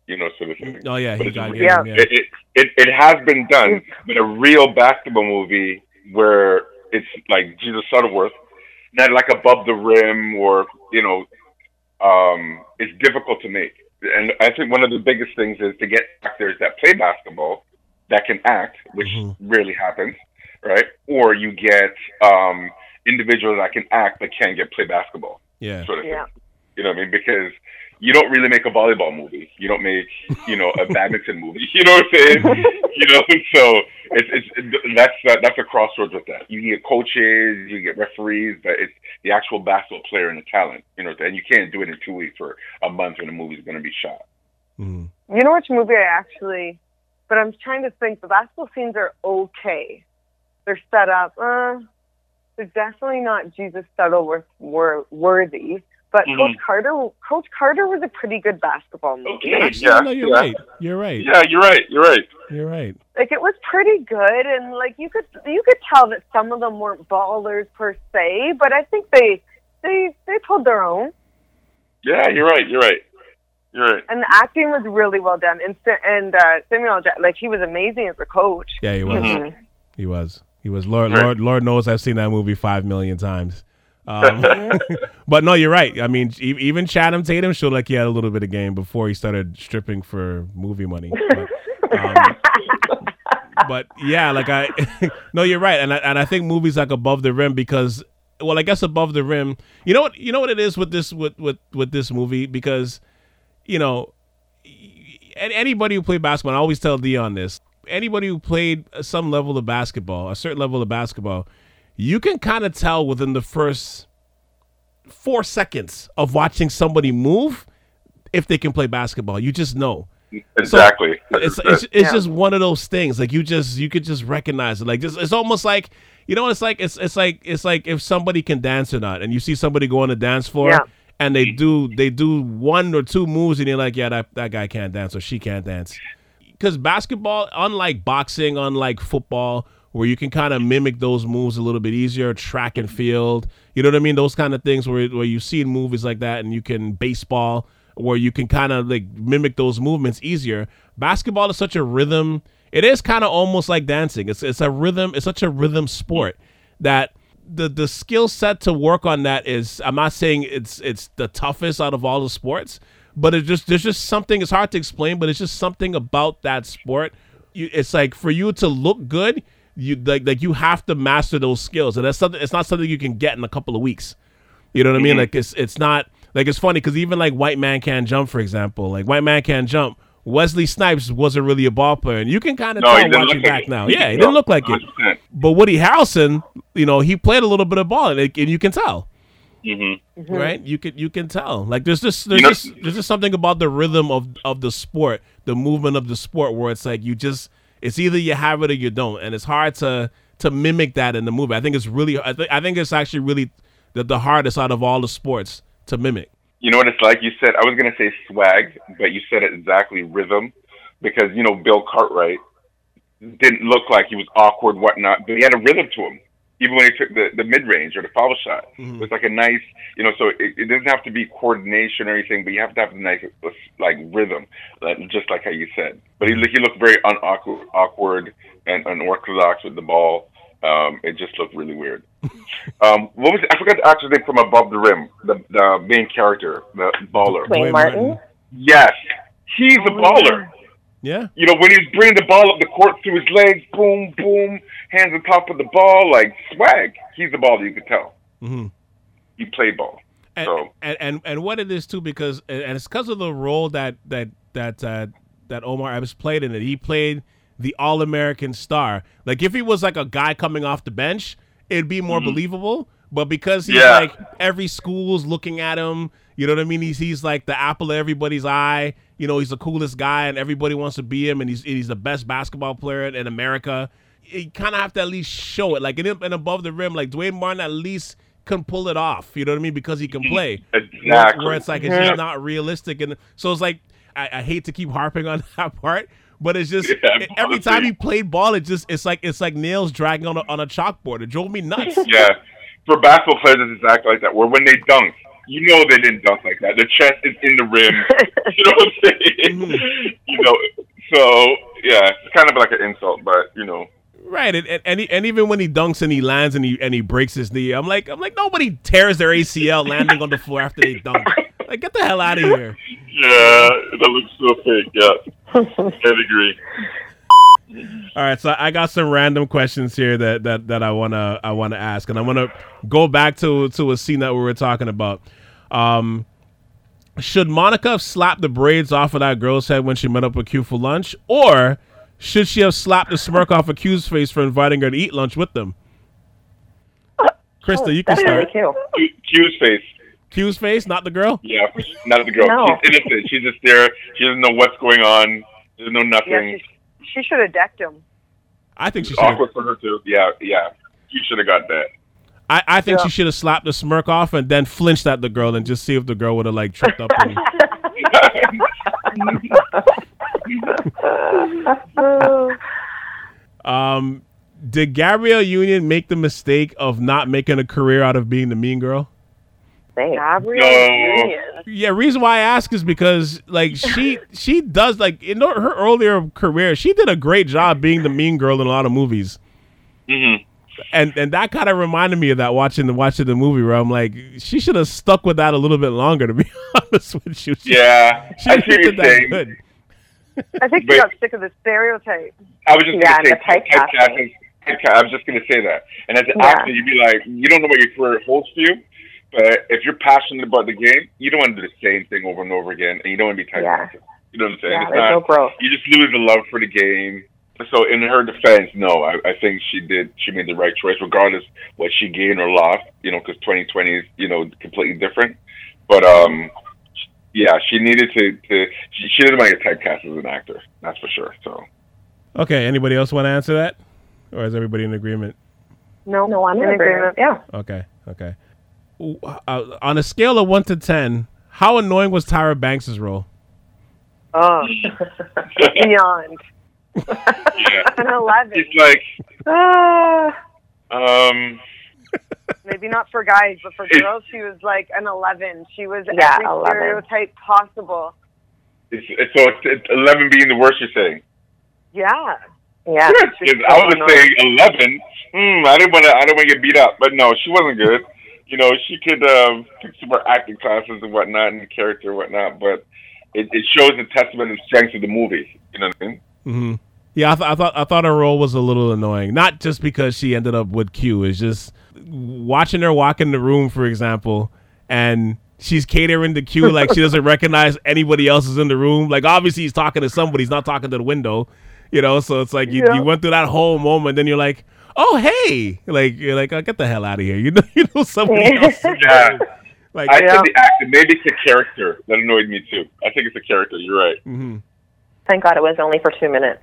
you know, sort of thing. Oh yeah, but he got game. Yeah. yeah. It, it it it has been done, but a real basketball movie where it's like Jesus Shuttleworth, not like above the rim or you know, um, it's difficult to make. And I think one of the biggest things is to get actors that play basketball that can act, which Mm-hmm. rarely happens, right? Or you get um, individuals that can act but can't get play basketball, Yeah. sort of Yeah. thing. You know what I mean? Because you don't really make a volleyball movie. You don't make, you know, a badminton movie. You know what I'm saying? You know, so it's it's that's uh, that's a crossroads with that. You can get coaches, you can get referees, but it's the actual basketball player and the talent. You know, and you can't do it in two weeks or a month when the movie's going to be shot. Mm-hmm. You know which movie I actually, but I'm trying to think. The basketball scenes are okay. They're set up. Uh, they're definitely not Jesus Shuttleworth wor- worthy. But Mhm. Coach Carter, Coach Carter was a pretty good basketball movie. Okay. Actually, Yeah, no, you're yeah. right. You're right. Yeah, you're right. You're right. You're right. Like it was pretty good, and like you could you could tell that some of them weren't ballers per se, but I think they they they pulled their own. Yeah, you're right. You're right. You're right. And the acting was really well done. And Sa- and uh, Samuel L. Jackson, like he was amazing as a coach. Yeah, he was. Mhm. He was. He was. Lord, Right. Lord, Lord knows I've seen that movie five million times. Um, but no, you're right. I mean, e- even Channing Tatum showed like he had a little bit of game before he started stripping for movie money. But, um, but yeah, like I, no, you're right, and I and I think movies like Above the Rim because, well, I guess Above the Rim. You know what? You know what it is with this with with with this movie because, you know, and anybody who played basketball, I always tell Dion this. Anybody who played some level of basketball, a certain level of basketball, you can kind of tell within the first four seconds of watching somebody move if they can play basketball. You just know. Exactly. So it's it's, it's Yeah. just one of those things. Like you just you could just recognize it. Like just, it's almost like you know what it's like. It's it's like it's like if somebody can dance or not, and you see somebody go on the dance floor. Yeah. And they do they do one or two moves, and you're like, yeah, that, that guy can't dance or she can't dance. Because basketball, unlike boxing, unlike football, where you can kind of mimic those moves a little bit easier, track and field, you know what I mean? Those kind of things where where you see in movies like that, and you can baseball, where you can kind of like mimic those movements easier. Basketball is such a rhythm. It is kind of almost like dancing. It's it's a rhythm. It's such a rhythm sport that the the skill set to work on that is. I'm not saying it's it's the toughest out of all the sports, but it just there's just something. It's hard to explain, but it's just something about that sport. You, it's like for you to look good, you like like you have to master those skills, and that's something. It's not something you can get in a couple of weeks. You know what I mean? Like it's it's not like it's funny because even like White Man Can't Jump, for example, like White Man Can't Jump. Wesley Snipes wasn't really a ball player, and you can kind of No, he tell didn't watching look like back it. now. He Yeah, he didn't. didn't look like one it. hundred percent. But Woody Harrelson, you know, he played a little bit of ball, and, it, and you can tell, Mm-hmm. right? You can you can tell. Like there's just there's You know- just there's just something about the rhythm of of the sport, the movement of the sport, where it's like you just it's either you have it or you don't, and it's hard to to mimic that in the movie. I think it's really I think I think it's actually really the, the hardest out of all the sports to mimic. You know what it's like? You said, I was going to say swag, but you said it exactly, rhythm. Because, you know, Bill Cartwright didn't look like he was awkward, whatnot, but he had a rhythm to him. Even when he took the, the mid-range or the foul shot. Mhm. It was like a nice, you know, so it, it doesn't have to be coordination or anything, but you have to have a nice, like, rhythm, like, just like how you said. But he, he looked very unawkward awkward and unorthodox with the ball. Um, it just looked really weird. um, what was it? I forgot the actor's name from Above the Rim, the, the main character, the baller. Dwayne Dwayne Martin. Martin. Yes, he's a baller. Yeah. You know, when he's bringing the ball up the court through his legs, boom, boom, hands on top of the ball, like swag. He's the baller, you could tell. Mm-hmm. He played ball. And, So- and and and what it is too, because and it's because of the role that that that uh, that Omar Epps played in it. He played the All-American star. Like if he was like a guy coming off the bench, it'd be more believable. But because he's Yeah. like every school's looking at him, you know what I mean? He's he's like the apple of everybody's eye. You know, he's the coolest guy, and everybody wants to be him. And he's he's the best basketball player in America. You kind of have to at least show it. Like in and above the rim, like Dwayne Martin at least can pull it off. You know what I mean? Because he can play. Exactly. Where, where it's like it's Yeah. just not realistic, and so it's like I, I hate to keep harping on that part, but it's just Yeah, it- every time honestly. he played ball, it just it's like it's like nails dragging on a, on a chalkboard. It drove me nuts. Yeah. For basketball players, it's exactly like that. Where when they dunk, you know they didn't dunk like that. The chest is in the rim. You know what I'm saying? You know, so yeah, it's kind of like an insult, but you know. Right, and and, and, he, and even when he dunks and he lands and he and he breaks his knee, I'm like I'm like nobody tears their A C L landing on the floor after they dunk. Like, get the hell out of here. Yeah, that looks so fake. Yeah, I agree. All right, so I got some random questions here that, that, that I wanna I wanna ask, and I wanna go back to to a scene that we were talking about. Um, should Monica have slapped the braids off of that girl's head when she met up with Q for lunch, or should she have slapped the smirk off of Q's face for inviting her to eat lunch with them? Krista, oh, you can start. Q. Q's face. Q's face, not the girl? Yeah, not the girl. No. She's innocent. She's just there. She doesn't know what's going on. There's no nothing. Yeah, she, she should have decked him. I think she It's should. awkward for her too. Yeah, yeah. You should have got that. I, I think Yeah. she should have slapped the smirk off and then flinched at the girl and just see if the girl would have like tripped up. And... um, did Gabrielle Union make the mistake of not making a career out of being the mean girl? Gabrielle No. Union. Yeah, reason why I ask is because like she she does like in her earlier career, she did a great job being the mean girl in a lot of movies. Mm-hmm. And and that kind of reminded me of that watching the watching the movie where I'm like, she should have stuck with that a little bit longer, to be honest with you. She, Yeah, she I see what did you're that saying. good. I think But- she got sick of the stereotype. I was just Yeah, gonna say the typecasting. typecasting. Typecast, I was just gonna say that. And as an Yeah. actor, you'd be like, you don't know what your career holds for you, but if you're passionate about the game, you don't want to do the same thing over and over again, and you don't want to be typecasted. Yeah. You know what I'm saying? Yeah, It's there's not, no growth. you just lose the love for the game. So in her defense, no, I, I think she did. She made the right choice, regardless what she gained or lost. You know, because twenty twenty is you know completely different. But um, yeah, she needed to. to she, she didn't want to get typecast as an actor. That's for sure. So Okay, anybody else want to answer that, or is everybody in agreement? No, No, I'm in in agreement. Yeah. Okay, okay. Uh, on a scale of one to ten, how annoying was Tyra Banks' role? Oh, beyond yeah, an eleven. it's like Ah. um. Maybe not for guys, but for It's- girls, she was like an eleven. She was Yeah, every eleven. stereotype possible. It's, it's, so it's, it's eleven being the worst. You're saying? Yeah. Yeah. Because I was saying eleven. Hmm, I didn't want to. I didn't want to get beat up, but no, she wasn't good. You know, she could um, take some more acting classes and whatnot, and character and whatnot. But it, it shows the testament and strength of the movie. You know what I mean? Mm-hmm. Yeah, I, th- I thought I thought her role was a little annoying. Not just because she ended up with Q. It's just watching her walk in the room, for example, and she's catering to Q like she doesn't recognize anybody else is in the room. Like obviously he's talking to somebody, he's not talking to the window. You know, so it's like you, Yeah. you went through that whole moment, then you're like, oh hey, like you're like, oh, get the hell out of here. You know, you know somebody else. is in the Yeah. room. Like I Yeah. think the acting, maybe it's the character that annoyed me too. I think it's the character. You're right. hmm Thank God it was only for two minutes.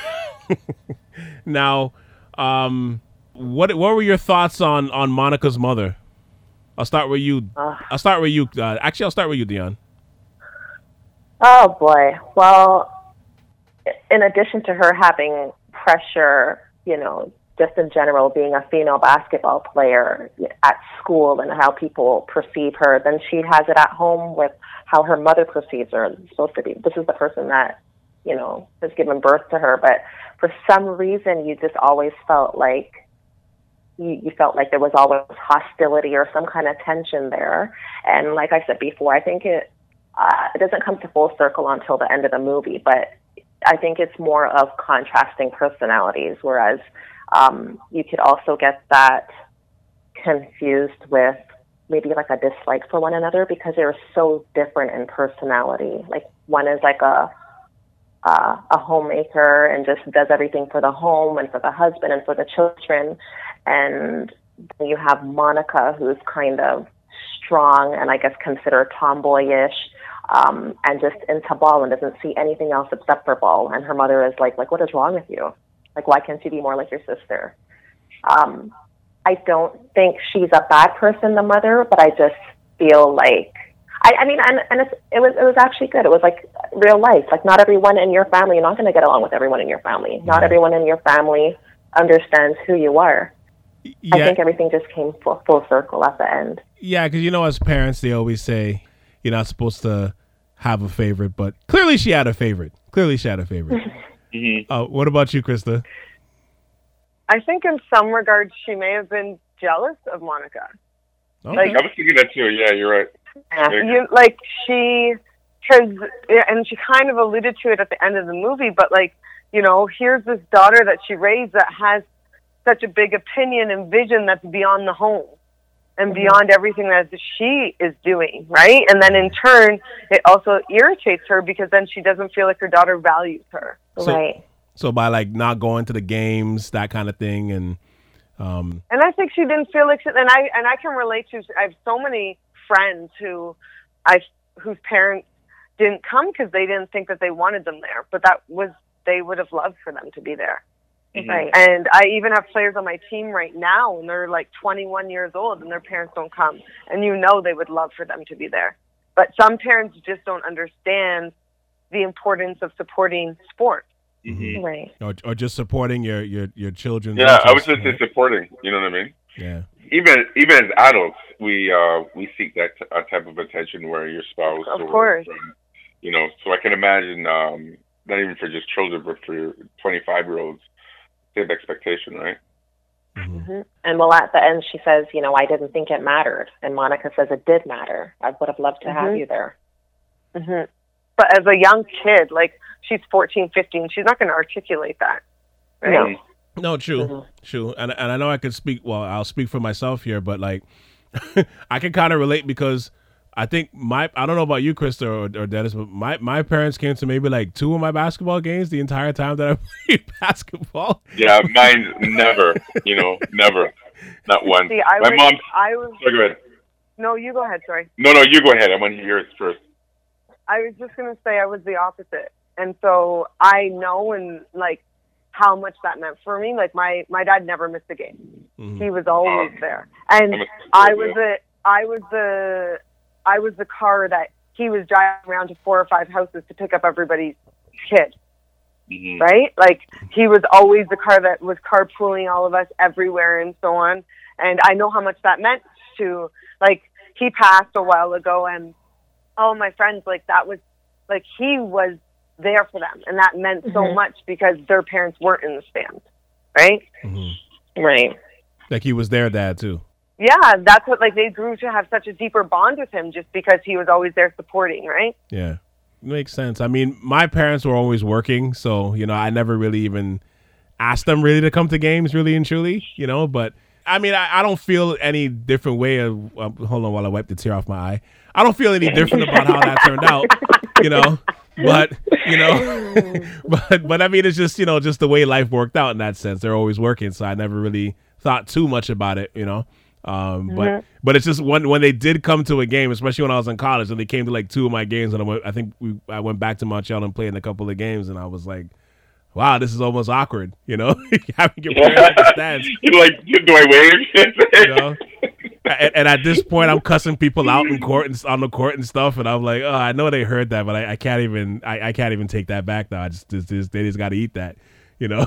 Now, um, what what were your thoughts on on Monica's mother? I'll start with you. Ugh. I'll start with you. Uh, actually, I'll start with you, Dion. Oh boy. Well, in addition to her having pressure, you know, just in general being a female basketball player at school and how people perceive her, then she has it at home with how her mother perceives her. It's supposed to be, this is the person that, you know, has given birth to her. But for some reason, you just always felt like you, you felt like there was always hostility or some kind of tension there. And like I said before, I think it, Uh, it doesn't come to full circle until the end of the movie, but I think it's more of contrasting personalities, whereas um, you could also get that confused with maybe like a dislike for one another because they're so different in personality. Like one is like a uh, a homemaker and just does everything for the home and for the husband and for the children, and then you have Monica, who's kind of strong and I guess considered tomboyish. Um, and just into ball and doesn't see anything else except for ball. And her mother is like, like, what is wrong with you? Like, why can't you be more like your sister? Um, I don't think she's a bad person, the mother, but I just feel like, I, I mean, and, and it's, it was it was actually good. It was like real life. Like, not everyone in your family, you're not going to get along with everyone in your family. Not everyone in your family understands who you are. Yeah, I think everything just came full, full circle at the end. Yeah, because you know, as parents, they always say you're not supposed to have a favorite, but clearly she had a favorite. Clearly she had a favorite. Mm-hmm. Uh, what about you, Krista? I think in some regards she may have been jealous of Monica. Okay. Like, I was thinking that too. Yeah, you're right. Yeah. You, like she, because, and she kind of alluded to it at the end of the movie, but like, you know, here's this daughter that she raised that has such a big opinion and vision that's beyond the home and beyond everything that she is doing, right? And then in turn, it also irritates her because then she doesn't feel like her daughter values her. So, Right. So by like not going to the games, that kind of thing, and um, And I think she didn't feel like, she, and I and I can relate to. I have so many friends who, I whose parents didn't come because they didn't think that they wanted them there, but that was they would have loved for them to be there. Mhm. Right. And I even have players on my team right now, and they're like twenty-one years old, and their parents don't come, and you know they would love for them to be there. But some parents just don't understand the importance of supporting sports. Mm-hmm. Right. or or just supporting your your your children. Yeah, I was just supporting. You know what I mean? Yeah. Even even as adults, we uh, we seek that t- uh, type of attention where your spouse, Of or course. friend, you know. So I can imagine, um, not even for just children, but for twenty-five year olds, same expectation, right? Mhm. Mm-hmm. And well, at the end, she says, you know, I didn't think it mattered. And Monica says it did matter. I would have loved to have Mhm. you there. hmm But as a young kid, like she's fourteen, fifteen, she's not going to articulate that, right? No. No, true, Mhm. true, and and I know I could speak. Well, I'll speak for myself here, but like, I can kind of relate because I think my I don't know about you, Krista or, or Dennis, but my, my parents came to maybe like two of my basketball games the entire time that I played basketball. Yeah, mine never. You know, never, not one. See, I My was, mom. I was, So go ahead. no, you go ahead, sorry. No, no, you go ahead. I want to hear it first. I was just going to say I was the opposite. And so I know and like how much that meant for me. Like my, my dad never missed a game. Mhm. He was always Um, there. And I'm a- I was the, I was the, I was the car that he was driving around to four or five houses to pick up everybody's kid, Mhm. right? Like he was always the car that was carpooling all of us everywhere and so on. And I know how much that meant to, like, he passed a while ago and all my friends, like that was, like he was there for them. And that meant so Mhm. much because their parents weren't in the stands, right? Mhm. Right. Like he was their dad too. Yeah, that's what, like, they grew to have such a deeper bond with him just because he was always there supporting, right? Yeah, makes sense. I mean, my parents were always working, so you know, I never really even asked them really to come to games, really and truly, you know. But I mean, I, I don't feel any different way of. Uh, hold on, while I wipe the tear off my eye. I don't feel any different about how that turned out, you know. But you know, but but I mean, it's just you know, just the way life worked out in that sense. They're always working, so I never really thought too much about it, you know. Um, but Mhm. but it's just when when they did come to a game, especially when I was in college, and they came to like two of my games, and I, went, I think we I went back to Montreal and played in a couple of games, and I was like, wow, this is almost awkward, you know, having your parents at the stands, You like, do I wave? you know. And, and at this point, I'm cussing people out in court and on the court and stuff, and I'm like, oh, I know they heard that, but I, I can't even I, I can't even take that back now. I just, just, just they just got to eat that, you know.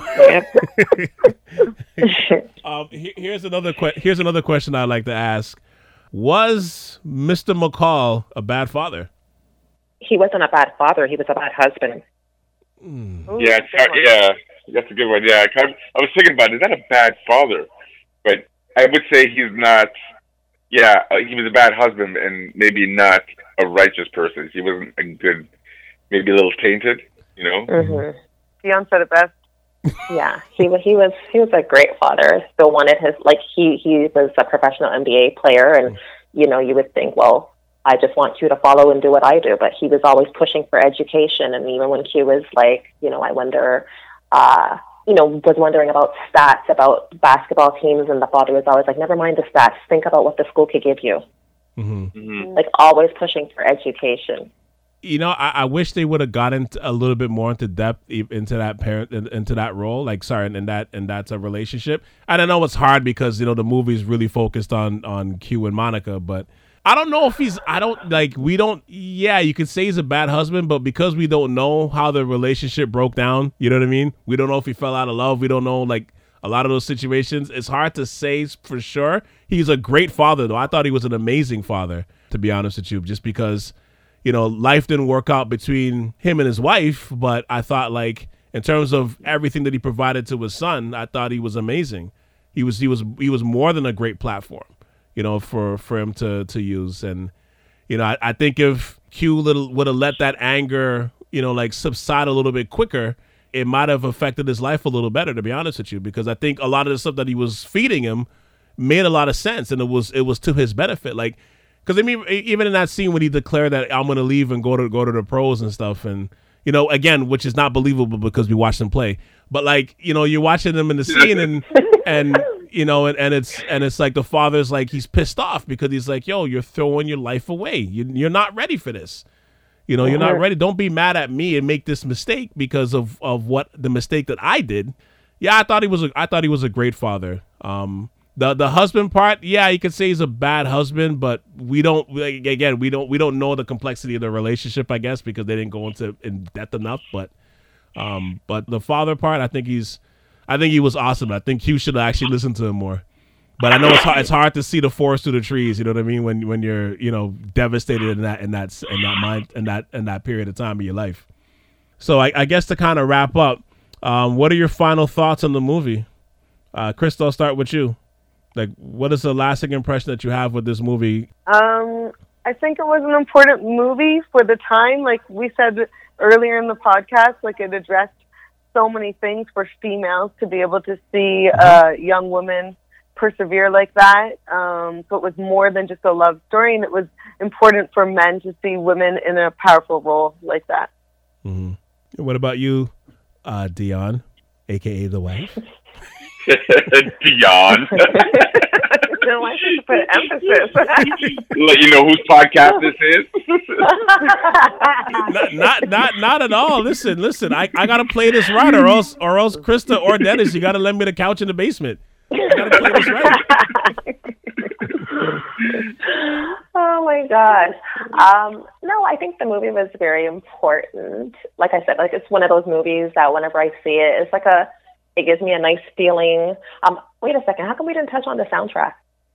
Um, he- here's another que- here's another question I'd like to ask: was Mister McCall a bad father? He wasn't a bad father. He was a bad husband. Ooh, Yeah, good it's hard- one. yeah, that's a good one. Yeah, I, kind of- I was thinking about it. Is that a bad father? But I would say he's not. Yeah, uh, he was a bad husband and maybe not a righteous person. He wasn't a good, maybe a little tainted. You know. Mm-hmm. Dion said it best. Yeah, he was. He was. He was a great father. Still wanted his like he he was a professional N B A player, and you know you would think, well, I just want you to follow and do what I do. But he was always pushing for education, and even when Q was like, you know, I wonder, uh, you know, was wondering about stats about basketball teams, and the father was always like, never mind the stats. Think about what the school could give you. Mm-hmm. Mm-hmm. Like always pushing for education. You know, I, I wish they would have gotten t- a little bit more into depth e- into that parent in- into that role. Like, sorry, in that and that's a relationship. And I know it's hard because you know the movie's really focused on on Q and Monica, but I don't know if he's. I don't like. We don't. Yeah, you could say he's a bad husband, but because we don't know how the relationship broke down, you know what I mean. We don't know if he fell out of love. We don't know like a lot of those situations. It's hard to say for sure. He's a great father, though. I thought he was an amazing father, to be honest with you, just because, you know, life didn't work out between him and his wife. But I thought, like, in terms of everything that he provided to his son, I thought he was amazing. He was he was he was more than a great platform, you know, for, for him to to use. And, you know, I, I think if Q little would have let that anger, you know, like subside a little bit quicker, it might have affected his life a little better, to be honest with you, because I think a lot of the stuff that he was feeding him made a lot of sense, and it was it was to his benefit. Like, because I mean, even in that scene when he declared that I'm going to leave and go to go to the pros and stuff, and you know, again, which is not believable because we watched him play, but like, you know, you're watching him in the scene, and and you know, and, and it's and it's like the father's like, he's pissed off because he's like, yo, you're throwing your life away. You, you're not ready for this. You know, you're not ready. Don't be mad at me and make this mistake because of, of what the mistake that I did. Yeah, I thought he was a, I thought he was a great father. Um, the the husband part, yeah, you could say he's a bad husband, but we don't like, again we don't we don't know the complexity of the relationship, I guess, because they didn't go into in depth enough. But um, but the father part, I think he's I think he was awesome. I think Hugh should have actually listened to him more. But I know it's hard, it's hard to see the forest through the trees. You know what I mean? When when you're, you know, devastated in that in that in that mind in that in that period of time of your life. So I, I guess to kind of wrap up, um, what are your final thoughts on the movie? Uh, Crystal, I'll start with you. Like, what is the lasting impression that you have with this movie? Um, I think it was an important movie for the time. Like we said earlier in the podcast, like it addressed so many things for females to be able to see a uh, young woman persevere like that. Um, so it was more than just a love story, and it was important for men to see women in a powerful role like that. Mm-hmm. What about you, uh, Dion, aka the wife? Dion. No, I should put emphasis. Let you know whose podcast this is. not, not, not, not at all. Listen, listen. I, I gotta play this right, or else, or else, Krista or Dennis, you gotta lend me the couch in the basement. You gotta play this right. Oh my gosh. Um, no, I think the movie was very important. Like I said, like it's one of those movies that whenever I see it, it's like a, it gives me a nice feeling. Um, wait a second, how come we didn't touch on the soundtrack?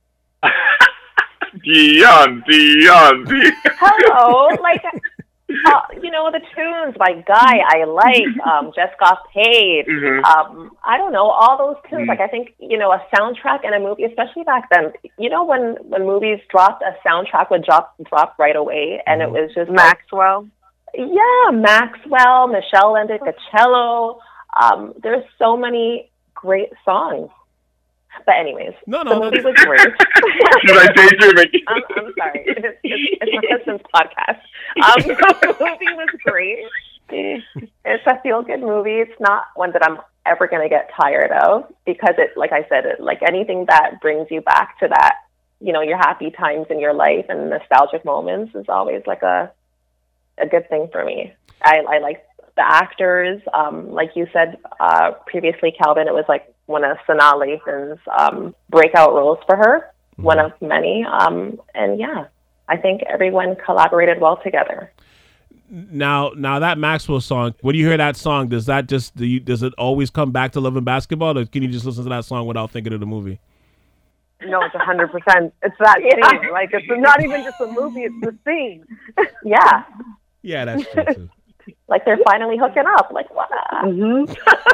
Dion, Dion, Dion. Hello, like, uh, you know, the tunes by Guy, I like, um, Just Got Paid. Mm-hmm. Um, I don't know, all those tunes. Mm-hmm. Like, I think, you know, a soundtrack in a movie, especially back then, you know, when, when movies dropped, a soundtrack would drop, drop right away. And it was just Maxwell. Like, yeah, Maxwell, Michelle Leonticacello. Um, there's so many great songs. But anyways, no, no, the movie no. was great. Should I daydream again? I'm, I'm sorry. It's, it's, it's my husband's podcast. Um, the movie was great. It's a feel-good movie. It's not one that I'm ever going to get tired of because it, like I said, it, like anything that brings you back to that, you know, your happy times in your life and nostalgic moments is always like a a good thing for me. I, I like the actors. Um, like you said uh, previously, Calvin, it was like one of Sanaa Lathan's um, breakout roles for her, mm-hmm. one of many. Um, and yeah, I think everyone collaborated well together. Now, now that Maxwell song, when you hear that song, does that just do you, does it always come back to Love and Basketball, or can you just listen to that song without thinking of the movie? No, it's a hundred percent. It's that scene. Like it's not even just a movie; it's the scene. Yeah. Yeah, that's true too. Like they're finally hooking up. Like what? Mm-hmm.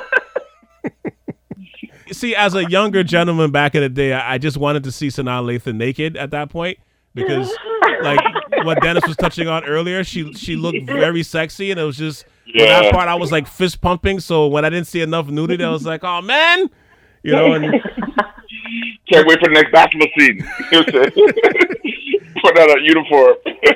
See, as a younger gentleman back in the day, I, I just wanted to see Sanaa Lathan naked at that point because, like what Dennis was touching on earlier, she she looked very sexy, and it was just yeah. that part I was like fist pumping. So when I didn't see enough nudity, I was like, oh man, you know. And can't wait for the next basketball scene. Put out a uniform.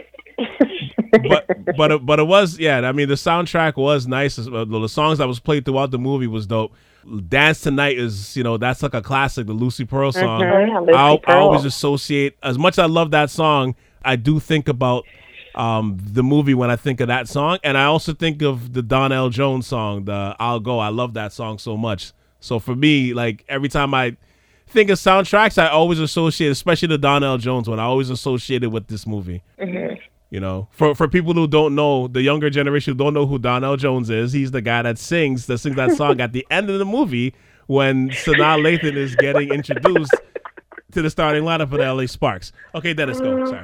but but it, but it was yeah. I mean, the soundtrack was nice. The songs that was played throughout the movie was dope. Dance Tonight is, you know, that's like a classic, the Lucy Pearl song. Mm-hmm. Yeah, Lucy I, Pearl. I always associate, as much as I love that song, I do think about um, the movie when I think of that song. And I also think of the Donell Jones song, the I'll Go. I love that song so much. So for me, like every time I think of soundtracks, I always associate, especially the Donell Jones one, I always associate it with this movie. Mm-hmm. You know, for for people who don't know, the younger generation who don't know who Donell Jones is, he's the guy that sings that sings that song at the end of the movie when Sanaa Lathan is getting introduced to the starting lineup for the L A Sparks. Okay, Dennis, go. Sorry.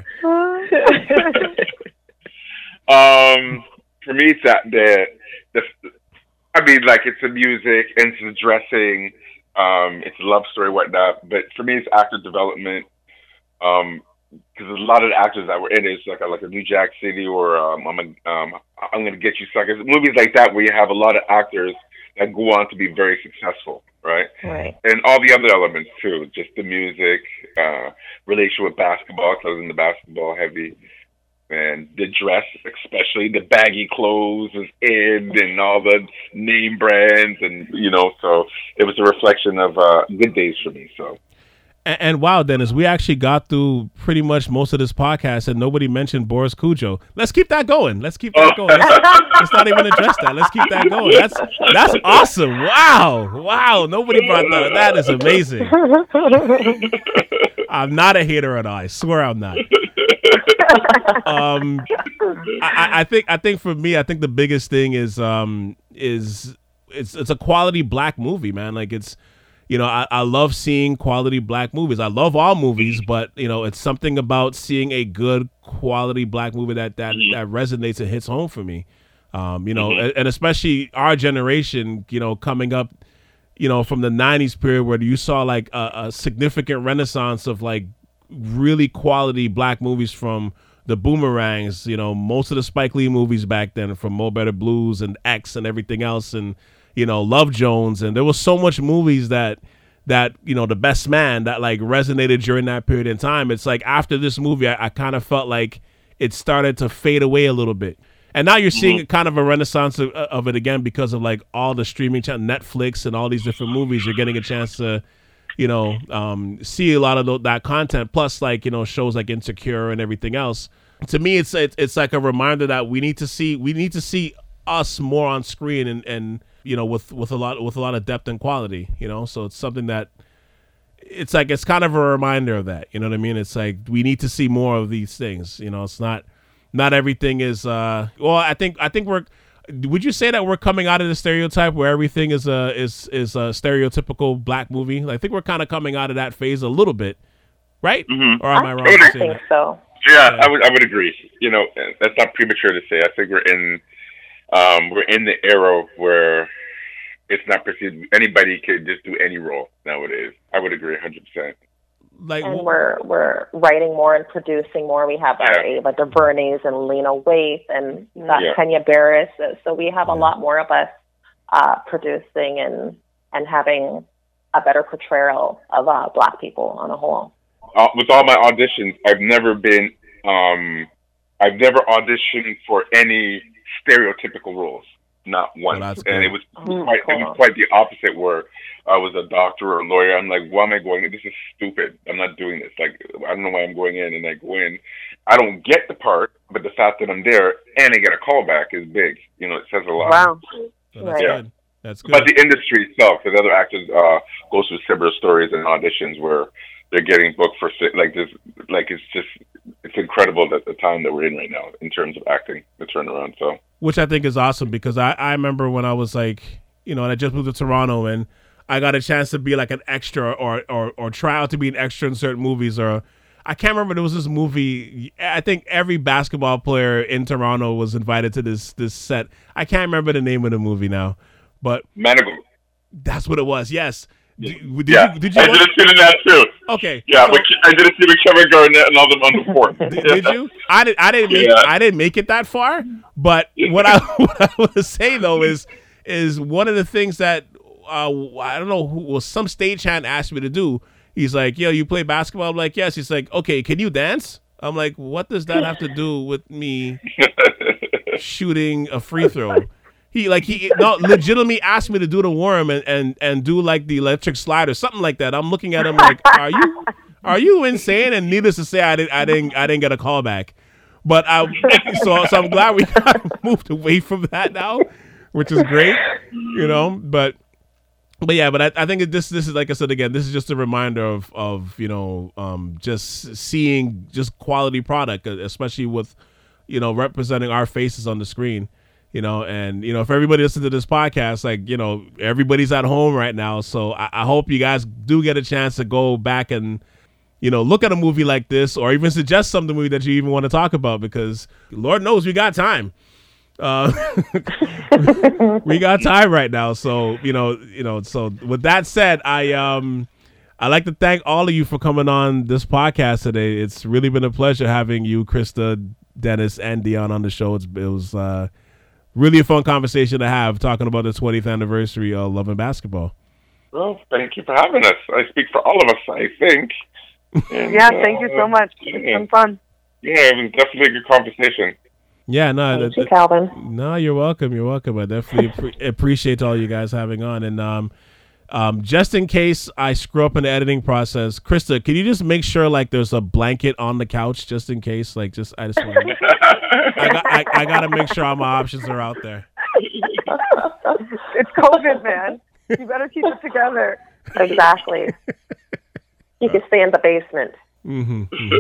um, for me, it's that the, the I mean, like it's the music and it's the dressing, um, it's a love story, whatnot. But for me, it's actor development. Um, because a lot of the actors that were in it, it's like a, like a New Jack City or um, I'm a, um, I'm gonna get you suckers. Movies like that where you have a lot of actors that go on to be very successful, right? Right. And all the other elements too, just the music, uh, relation with basketball, because I was in the basketball heavy, and the dress, especially the baggy clothes is in, and all the name brands, and you know, so it was a reflection of uh, good days for me. So. And, and wow, Dennis, we actually got through pretty much most of this podcast and nobody mentioned Boris Cujo. Let's keep that going. Let's keep that going. Let's, let's not even address that. Let's keep that going. That's that's awesome. Wow. Wow. Nobody brought that. That is amazing. I'm not a hater at all. I swear I'm not. Um, I, I think I think for me, I think the biggest thing is um is it's it's a quality black movie, man. Like it's. You know, I, I love seeing quality black movies. I love all movies, but, you know, it's something about seeing a good quality black movie that that, that resonates and hits home for me. Um, you know, and, and especially our generation, you know, coming up, you know, from the nineties period where you saw like a, a significant renaissance of like really quality black movies from the Boomerangs, you know, most of the Spike Lee movies back then from Mo Better Blues and X and everything else. And, you know, Love Jones, and there was so much movies that that you know, The Best Man that like resonated during that period in time. It's like after this movie, I, I kind of felt like it started to fade away a little bit, and now you're seeing mm-hmm. kind of a renaissance of, of it again because of like all the streaming channel, Netflix, and all these different movies. You're getting a chance to, you know, um, see a lot of th- that content, plus like you know shows like Insecure and everything else. To me, it's it's, it's like a reminder that we need to see we need to see us more on screen and and. You know, with, with a lot with a lot of depth and quality, you know, so it's something that it's like it's kind of a reminder of that. You know what I mean? It's like we need to see more of these things. You know, it's not not everything is. Uh, well, I think I think we're. Would you say that we're coming out of the stereotype where everything is a is is a stereotypical black movie? I think we're kind of coming out of that phase a little bit, right? Mm-hmm. Or am I, I wrong? I in saying think that? so. Yeah, Yeah. I would I would agree. You know, that's not premature to say. I think we're in um, we're in the era where it's not perceived anybody could just do any role nowadays. I would agree one hundred percent. Like, And wh- we're we're writing more and producing more. We have our Yeah. Ava DuVernays and Lena Waithe and uh, Yeah. Kenya Barris. So, so we have Yeah. a lot more of us uh, producing and and having a better portrayal of uh, Black people on a whole. Uh, with all my auditions, I've never been, um, I've never auditioned for any stereotypical roles, not once. that's and good. it was Oh, quite, it cool. was quite the opposite. Where I was a doctor or a lawyer, I'm like, why am I going? This is stupid. I'm not doing this. Like, I don't know why I'm going in. And I go in, I don't get the part, but the fact that I'm there and I get a call back is big. You know, it says a lot. Wow. so that's Right. good. That's good. But the industry itself, because other actors uh, go through similar stories and auditions where they're getting booked for si- like this, like it's just it's incredible that the time that we're in right now in terms of acting, the turnaround. So, Which I think is awesome because I, I remember when I was like, you know, and I just moved to Toronto and I got a chance to be like an extra or or or try out to be an extra in certain movies. Or I can't remember, there was this movie. I think every basketball player in Toronto was invited to this this set. I can't remember the name of the movie now, but Manigal. that's what it was. Yes. Did, did yeah, you? Did you? I did a scene in that too. Okay. Yeah, so- but I did a scene with Kevin Garnett and all them on the court. Did, did you? I did. I didn't make. Yeah. I didn't make it that far. But what I what I want to say though is is one of the things that uh, I don't know who was some stagehand asked me to do. He's like, "Yo, you play basketball?" I'm like, "Yes." He's like, "Okay, can you dance?" I'm like, "What does that have to do with me shooting a free throw?" He like he no legitimately asked me to do the worm and, and, and do like the electric slide or something like that. I'm looking at him like, are you are you insane? And needless to say, I didn't I didn't I didn't get a call back. But I so so I'm glad we got moved away from that now, which is great, you know. But but yeah, but I, I think this this is like I said again, this is just a reminder of of you know um, just seeing just quality product, especially with you know representing our faces on the screen. You know, and, you know, if everybody listens to this podcast, like, you know, everybody's at home right now. So I, I hope you guys do get a chance to go back and, you know, look at a movie like this, or even suggest some movie that you even want to talk about, because Lord knows we got time. Uh, we got time right now. So, you know, you know, so with that said, I, um, I'd like to thank all of you for coming on this podcast today. It's really been a pleasure having you, Krista, Dennis, and Dion on the show. It's, it was, uh, really a fun conversation to have, talking about the twentieth anniversary of Love and Basketball. Well, thank you for having us. I speak for all of us, I think. And, yeah, thank uh, you so much. Yeah. It's been fun. Yeah, it was definitely a good conversation. Yeah, no, thank that, you, Calvin. No, you're welcome. You're welcome. I definitely pre- appreciate all you guys having on. And um, um, just in case I screw up in the editing process, Krista, can you just make sure like there's a blanket on the couch just in case? Like, just I just want to. I got I, I got to make sure all my options are out there. It's COVID, man. You better keep it together. Exactly. You can stay in the basement. Mm-hmm,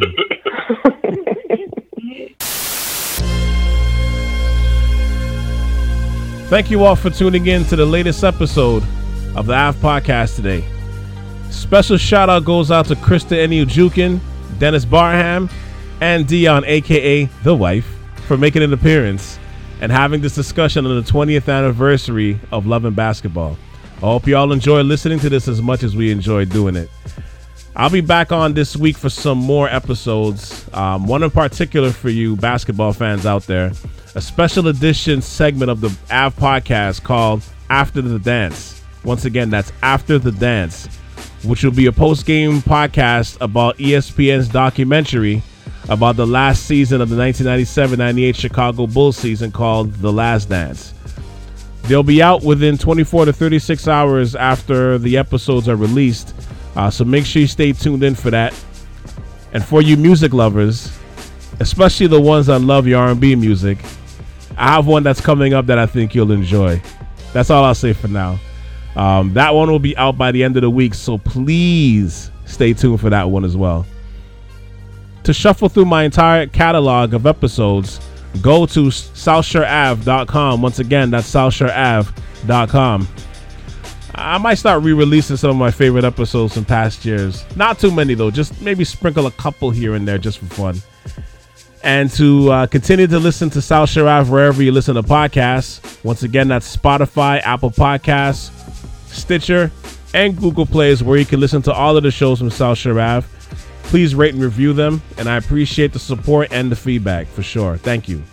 mm-hmm. Thank you all for tuning in to the latest episode of the A F Podcast today. Special shout out goes out to Krista Eniujukin, Dennis Barham, and Dion, aka The Wife, for making an appearance and having this discussion on the twentieth anniversary of Love and Basketball. I hope you all enjoy listening to this as much as we enjoy doing it. I'll be back on this week for some more episodes, um, one in particular for you basketball fans out there, a special edition segment of the A V podcast called After the Dance. Once again, that's After the Dance, which will be a post-game podcast about E S P N's documentary about the last season of the nineteen ninety-seven ninety-eight Chicago Bulls season called The Last Dance. They'll be out within twenty-four to thirty-six hours after the episodes are released, uh, so make sure you stay tuned in for that. And for you music lovers, especially the ones that love your R and B music, I have one that's coming up that I think you'll enjoy. That's all I'll say for now. Um, that one will be out by the end of the week, so please stay tuned for that one as well. To shuffle through my entire catalog of episodes, go to south shore ave dot com. Once again, that's south shore ave dot com. I might start re-releasing some of my favorite episodes from past years. Not too many, though. Just maybe sprinkle a couple here and there just for fun. And to uh, continue to listen to South Shore Ave wherever you listen to podcasts. Once again, that's Spotify, Apple Podcasts, Stitcher, and Google Plays, where you can listen to all of the shows from South Shore Ave. Please rate and review them, and I appreciate the support and the feedback for sure. Thank you.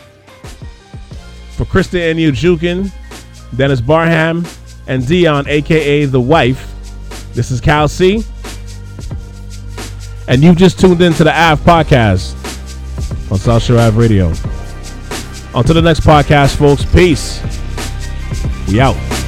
For Krista Eniujukin, Dennis Barham, and Dion, aka The Wife, this is Cal C. And you've just tuned in to the A V podcast on South Shore Ave Radio. On to the next podcast, folks. Peace. We out.